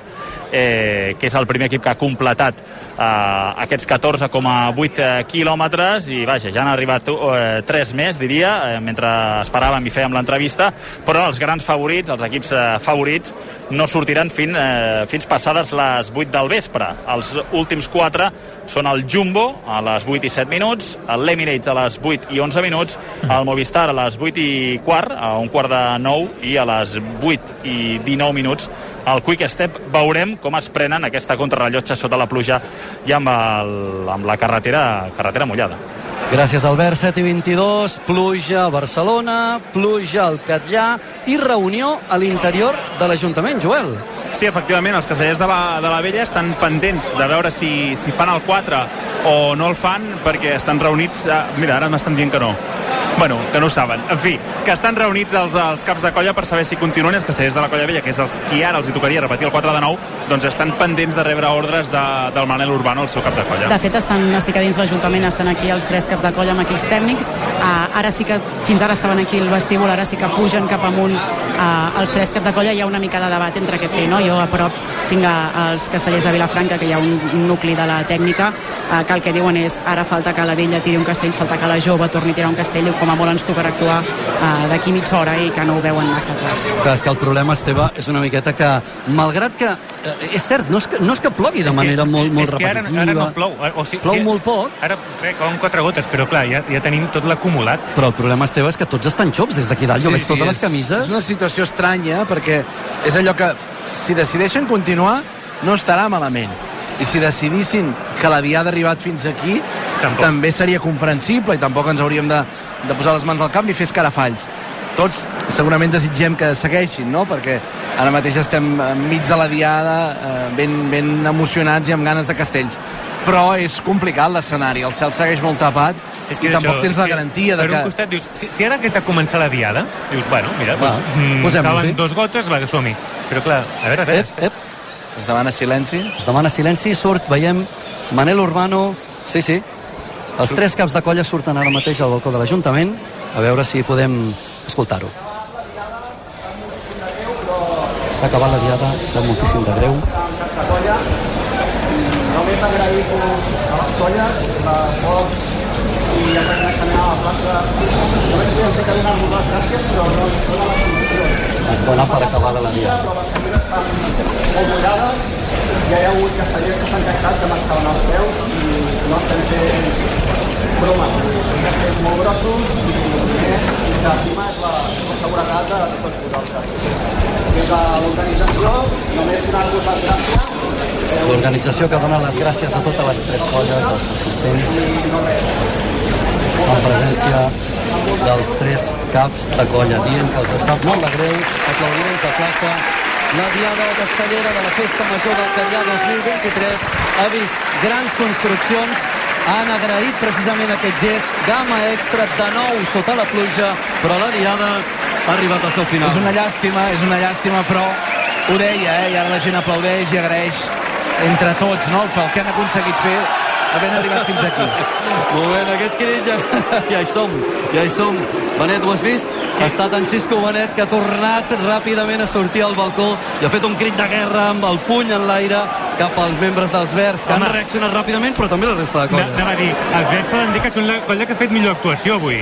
eh, que és el primer equip que ha completat uh, aquests catorze coma vuit quilòmetres, i vaja, ja han arribat uh, tres més, diria, eh, mentre esperàvem i fèiem l'entrevista, però els grans favorits, els equips uh, favorits, no sortiran fin, uh, fins passades les vuit del vespre. Els últims quatre són el Jumbo a les vuit i set minuts, l'Emirates a les vuit i onze minuts, el Movistar a les vuit i quart, a un quart de nou, i a les vuit i dinou minuts el Quick Step. Veurem com es prenen aquesta contrarrellotge sota la pluja i amb, el, amb la carretera, carretera mullada. Gràcies, Albert. Set i vint-i-dos, pluja a Barcelona, pluja al Catllà i reunió a l'interior de l'Ajuntament. Joel. Sí, efectivament, els castellers de la, de la Vella estan pendents de veure si, si fan el quatre o no el fan, perquè estan reunits... Eh, mira, ara m'estan dient que no. Bueno, que no ho saben. En fi, que estan reunits els, els caps de colla per saber si continuen. Els castellers de la Colla Vella, que és els qui ara els hi tocaria repetir el quatre de nou, doncs estan pendents de rebre ordres de, del Manel Urbano, el seu cap de colla. De fet, estan, estic a dins l'Ajuntament, estan aquí els tres caps de colla amb equips tècnics. Uh, ara sí que, fins ara estaven aquí al vestíbul, ara sí que pugen cap amunt uh, els tres caps de colla. Hi ha una mica de debat entre què fer, no? Jo a prop tinc els castellers de Vilafranca, que hi ha un, un nucli de la tècnica, uh, que el que diuen és ara falta que la Vella tiri un castell, falta que la jove torni a tirar un castell, com a molt ens tocarà actuar uh, d'aquí mitja hora, i que no ho veuen massa clar. Clar, és que el problema, Esteve, és una miqueta que, malgrat que, eh, és cert, no és que, no és que plogui de és manera que, molt, molt és que ara, repetitiva. ara no plou. O sigui, plou sí, molt poc. Ara crec que van quatre gotes, però clar, ja, ja tenim tot l'acumulat. Però el problema, Esteve, és que tots estan xops des d'aquí dalt. Jo sí, veig sí, totes és, les camises. És una situació estranya, perquè és allò que, si decideixen continuar, no estarà malament. I si decidissin que la diada ha arribat fins aquí, tampoc. També seria comprensible, i tampoc ens hauríem de, de posar les mans al camp i fer escarafalls. Tots segurament desitgem que segueixin, no? Perquè ara mateix estem enmig de la diada, eh, ben, ben emocionats i amb ganes de castells. Però és complicat l'escenari, el cel segueix molt tapat, és que i tampoc això, tens la garantia de per que... Per un costat, dius, si, si ara hagués de començar la diada, dius, bueno, mira, Va, doncs, mm, caben dos gotes, va, que som-hi. Però clar, a veure, a veure... Ep, ep. Es demana silenci. Es demana silenci, surt, veiem Manel Urbano, sí, sí, els tres caps de colla surten ara mateix al balcó de l'Ajuntament, a veure si podem escoltar-ho. S'ha acabat la diada, sap moltíssim de greu. Només agraïm a les colles, la Fox i el reconeixement a la plaça. Només podem fer que donar-vos les gràcies, però no és tota la condició. Es dona per acabada la diada. Molt mullades, ja hi ha hagut castellers que s'han queixat que m'estaven als peus i no estem fent bromes. Hem fet molt grossos i i que prima és la, la seguretat de tots vosaltres. Des de l'organització, només donar-vos les gràcies. L'organització que dona les gràcies a totes les tres colles, als assistents, en presència dels tres caps de colla, dient que els sap molt de greu, aplaudiments a plaça. La Diada Castellera de la Festa Major del Catllar dos mil vint-i-tres ha vist grans construccions, han agraït precisament aquest gest, gamma extra de nou sota la pluja, però la Diada ha arribat al seu final. És una llàstima, és una llàstima, però ho deia, eh? I ara la gent aplaudeix i agraeix entre tots, no? El que han aconseguit fer havent arribat fins aquí. Moment, aquest crit ja, ja hi som, ja hi som. Benet, ho has vist? Ha estat en Cisco Benet que ha tornat ràpidament a sortir al balcó i ha fet un crit de guerra amb el puny en l'aire cap als membres dels Verds, que Home. han reaccionat ràpidament, però també la resta de colles. Anava a dir, els Verds poden dir que són la colla que ha fet millor actuació avui.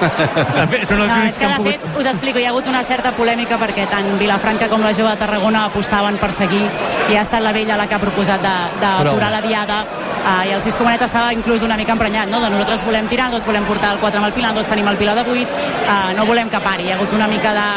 Són els no, únics que, que han de pogut... fet, us explico, hi ha hagut una certa polèmica perquè tant Vilafranca com la Jove de Tarragona apostaven per seguir, i ha estat la Vella la que ha proposat d'aturar la Diada, uh, i el Cisco Benet estava inclús una mica emprenyat, no? De nosaltres volem tirar, nosaltres volem portar el quatre amb el Pilar, nosaltres tenim el Pilar de vuit, uh, no volem que pari. Hi ha hagut una mica de,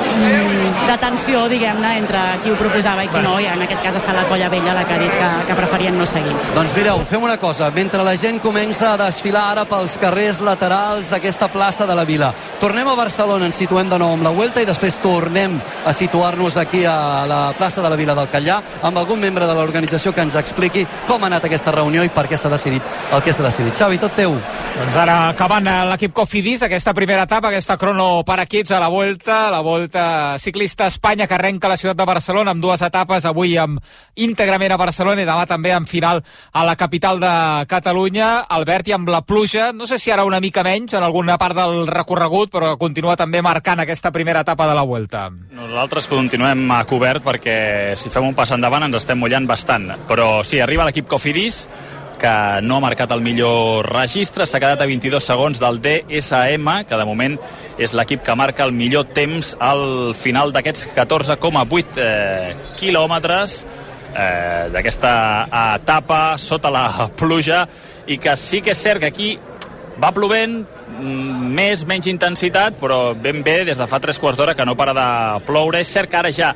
mm, de tensió, diguem-ne, entre qui ho proposava i qui no, i en aquest cas està la colla Vella la que ha dit que, que preferien no seguir. Doncs mireu, fem una cosa, mentre la gent comença a desfilar ara pels carrers laterals d'aquesta plaça de la Vila, tornem a Barcelona, ens situem de nou amb la Vuelta i després tornem a situar-nos aquí a la plaça de la Vila del Catllar amb algun membre de l'organització que ens expliqui com ha anat aquesta reunió i per què s'ha decidit el que s'ha decidit. Xavi, tot teu. Doncs ara acabant l'equip Cofidis, aquesta primera etapa, aquesta crono per equips a la Volta, la Volta Ciclista Espanya que arrenca a la ciutat de Barcelona amb dues etapes, avui amb íntegrament a Barcelona i demà també en final a la capital de Catalunya. Albert, i amb la pluja, no sé si ara una mica menys en alguna part del recorregut, però continua també marcant aquesta primera etapa de la Volta. Nosaltres continuem a cobert perquè si fem un pas endavant ens estem mullant bastant, però sí, arriba l'equip Cofidis que no ha marcat el millor registre, s'ha quedat a vint-i-dos segons del D S M, que de moment és l'equip que marca el millor temps al final d'aquests catorze coma vuit eh, quilòmetres eh, d'aquesta etapa sota la pluja, i que sí que és cert que aquí va plovent, més, menys intensitat, però ben bé des de fa tres quarts d'hora que no para de ploure. És cert que ara ja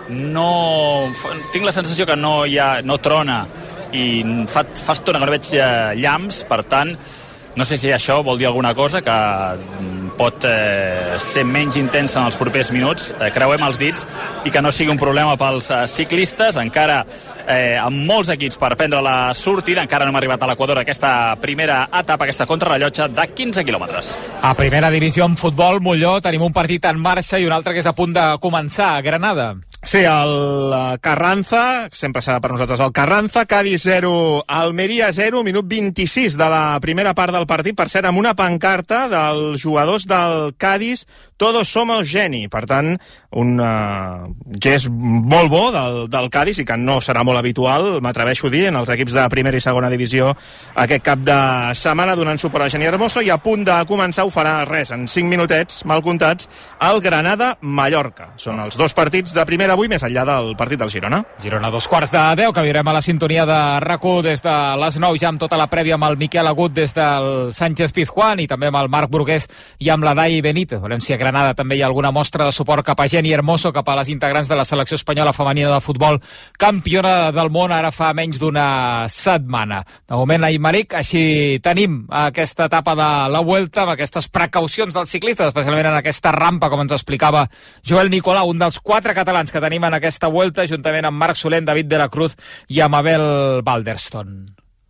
no... tinc la sensació que no hi ha, no trona, i fa, fa estona que no veig eh, llamps, per tant no sé si això vol dir alguna cosa, que pot eh, ser menys intensa en els propers minuts, eh, creuem els dits, i que no sigui un problema pels eh, ciclistes. Encara eh, amb molts equips per prendre la sortida, encara no hem arribat a l'Equador aquesta primera etapa, aquesta contrarrellotge de quinze quilòmetres. A primera divisió en futbol, Molló, tenim un partit en marxa i un altre que és a punt de començar, a Granada. Sí, el Carranza, sempre serà per nosaltres el Carranza, Cádiz zero, Almeria zero, minut vint-i-sis de la primera part del partit, per cert, amb una pancarta dels jugadors del Cádiz, todos somos geni. Per tant, un uh, gest molt bo del, del Cádiz i que no serà molt habitual, m'atreveixo a dir, en els equips de primera i segona divisió aquest cap de setmana, donant suport a Geni Hermoso, i a punt de començar ho farà res, en cinc minutets, mal comptats, el Granada-Mallorca. Són els dos partits de primera avui, més enllà del partit del Girona. Girona, dos quarts de deu, que viurem a la sintonia de RAC u des de les nou, ja amb tota la prèvia amb el Miquel Agut des del Sánchez Pizjuán i també amb el Marc Brugués i amb la Dai Benítez. Veurem si a Granada també hi ha alguna mostra de suport cap a Geni Hermoso, cap a les integrants de la selecció espanyola femenina de futbol, campiona del món ara fa menys d'una setmana. De moment, Aymeric, així tenim aquesta etapa de la Vuelta amb aquestes precaucions dels ciclistes, especialment en aquesta rampa, com ens explicava Joel Nicolau, un dels quatre catalans que tenim en aquesta Vuelta, juntament amb Marc Solent, David de la Cruz i amb Abel Balderston.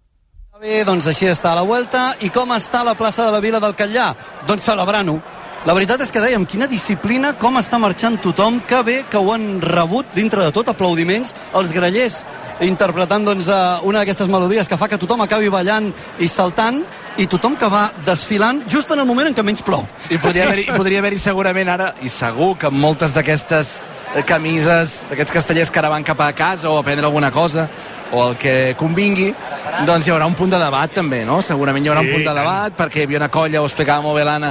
Bé, doncs així està la Vuelta. I com està la plaça de la Vila del Catllar? Doncs celebrant-ho. La veritat és que dèiem, quina disciplina, com està marxant tothom, que bé que ho han rebut dintre de tot, aplaudiments, els grallers interpretant doncs, una d'aquestes melodies que fa que tothom acabi ballant i saltant, i tothom que va desfilant just en el moment en què menys plou. I podria haver-hi podria haver segurament ara, i segur que moltes d'aquestes camises, d'aquests castellers que ara van cap a casa o a prendre alguna cosa, o el que convingui, doncs hi haurà un punt de debat també, no? Segurament hi haurà sí, un punt de debat, perquè hi havia una colla, ho explicava molt bé l'Anna,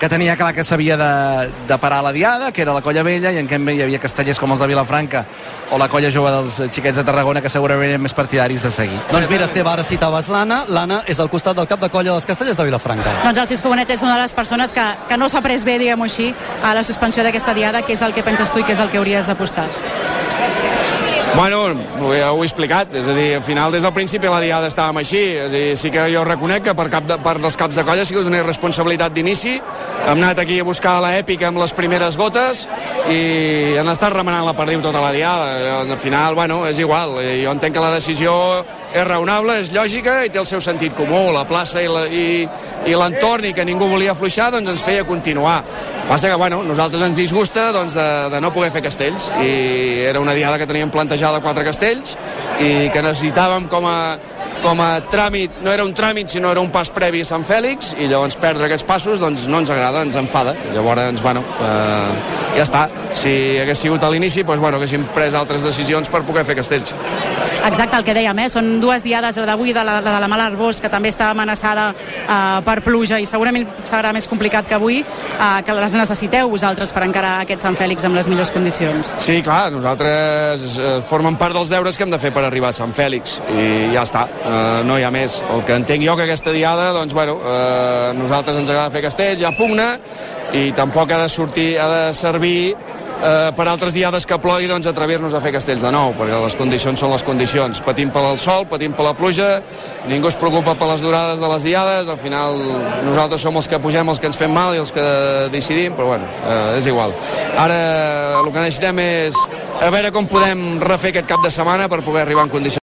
que tenia clar que s'havia de, de parar la diada, que era la Colla Vella, i en canvi hi havia castellers com els de Vilafranca o la Colla Jove dels xiquets de Tarragona, que segurament eren més partidaris de seguir. Doncs mira, Esteve, ara citaves l'Anna. L'Anna és al costat del cap de colla dels castellers de Vilafranca. Doncs el Cisco Bonet és una de les persones que, que no s'ha pres bé, diguem-ho així, a la suspensió d'aquesta diada, que és el que penses tu i que és el que hauries d'apostar. Bueno, ja ho he explicat, és a dir, al final des del principi la diada estàvem així, és a dir, sí que jo reconec que per cap de, per dels caps de colla ha sigut una irresponsabilitat d'inici, hem anat aquí a buscar l'èpica amb les primeres gotes i han estat remenant la perdiu tota la diada, al final, bueno, és igual, jo entenc que la decisió és raonable, és lògica i té el seu sentit comú, la plaça i la, i, i l'entorn, i que ningú volia afluixar, doncs ens feia continuar. Passa que, bueno, nosaltres ens disgusta doncs, de, de no poder fer castells, i era una diada que teníem plantejada quatre castells i que necessitàvem com a, com a tràmit, no era un tràmit sinó era un pas previ a Sant Fèlix, i llavors perdre aquests passos doncs no ens agrada, ens enfada. Llavors, bueno, eh, ja està. Si hagués sigut a l'inici, doncs, bueno, haguéssim pres altres decisions per poder fer castells. Exacte, el que dèiem, eh? Són dues diades d'avui, de la, de la Mala Arbós, que també està amenaçada eh, per pluja, i segurament serà més complicat que avui, eh, que les necessiteu vosaltres per encarar aquest Sant Fèlix amb les millors condicions. Sí, clar, nosaltres eh, formen part dels deures que hem de fer per arribar a Sant Fèlix, i ja està, eh, no hi ha més. El que entenc jo que aquesta diada, doncs, bueno, eh, nosaltres ens agrada fer castells, ja pugna, i tampoc ha de sortir, ha de servir Eh, per altres diades que plogui, doncs atrevir-nos a fer castells de nou, perquè les condicions són les condicions. Patim per el sol, patim per la pluja, ningú es preocupa per les durades de les diades, al final nosaltres som els que pugem, els que ens fem mal i els que decidim, però bueno, eh, és igual. Ara el que necessitem és a veure com podem refer aquest cap de setmana per poder arribar en condicions.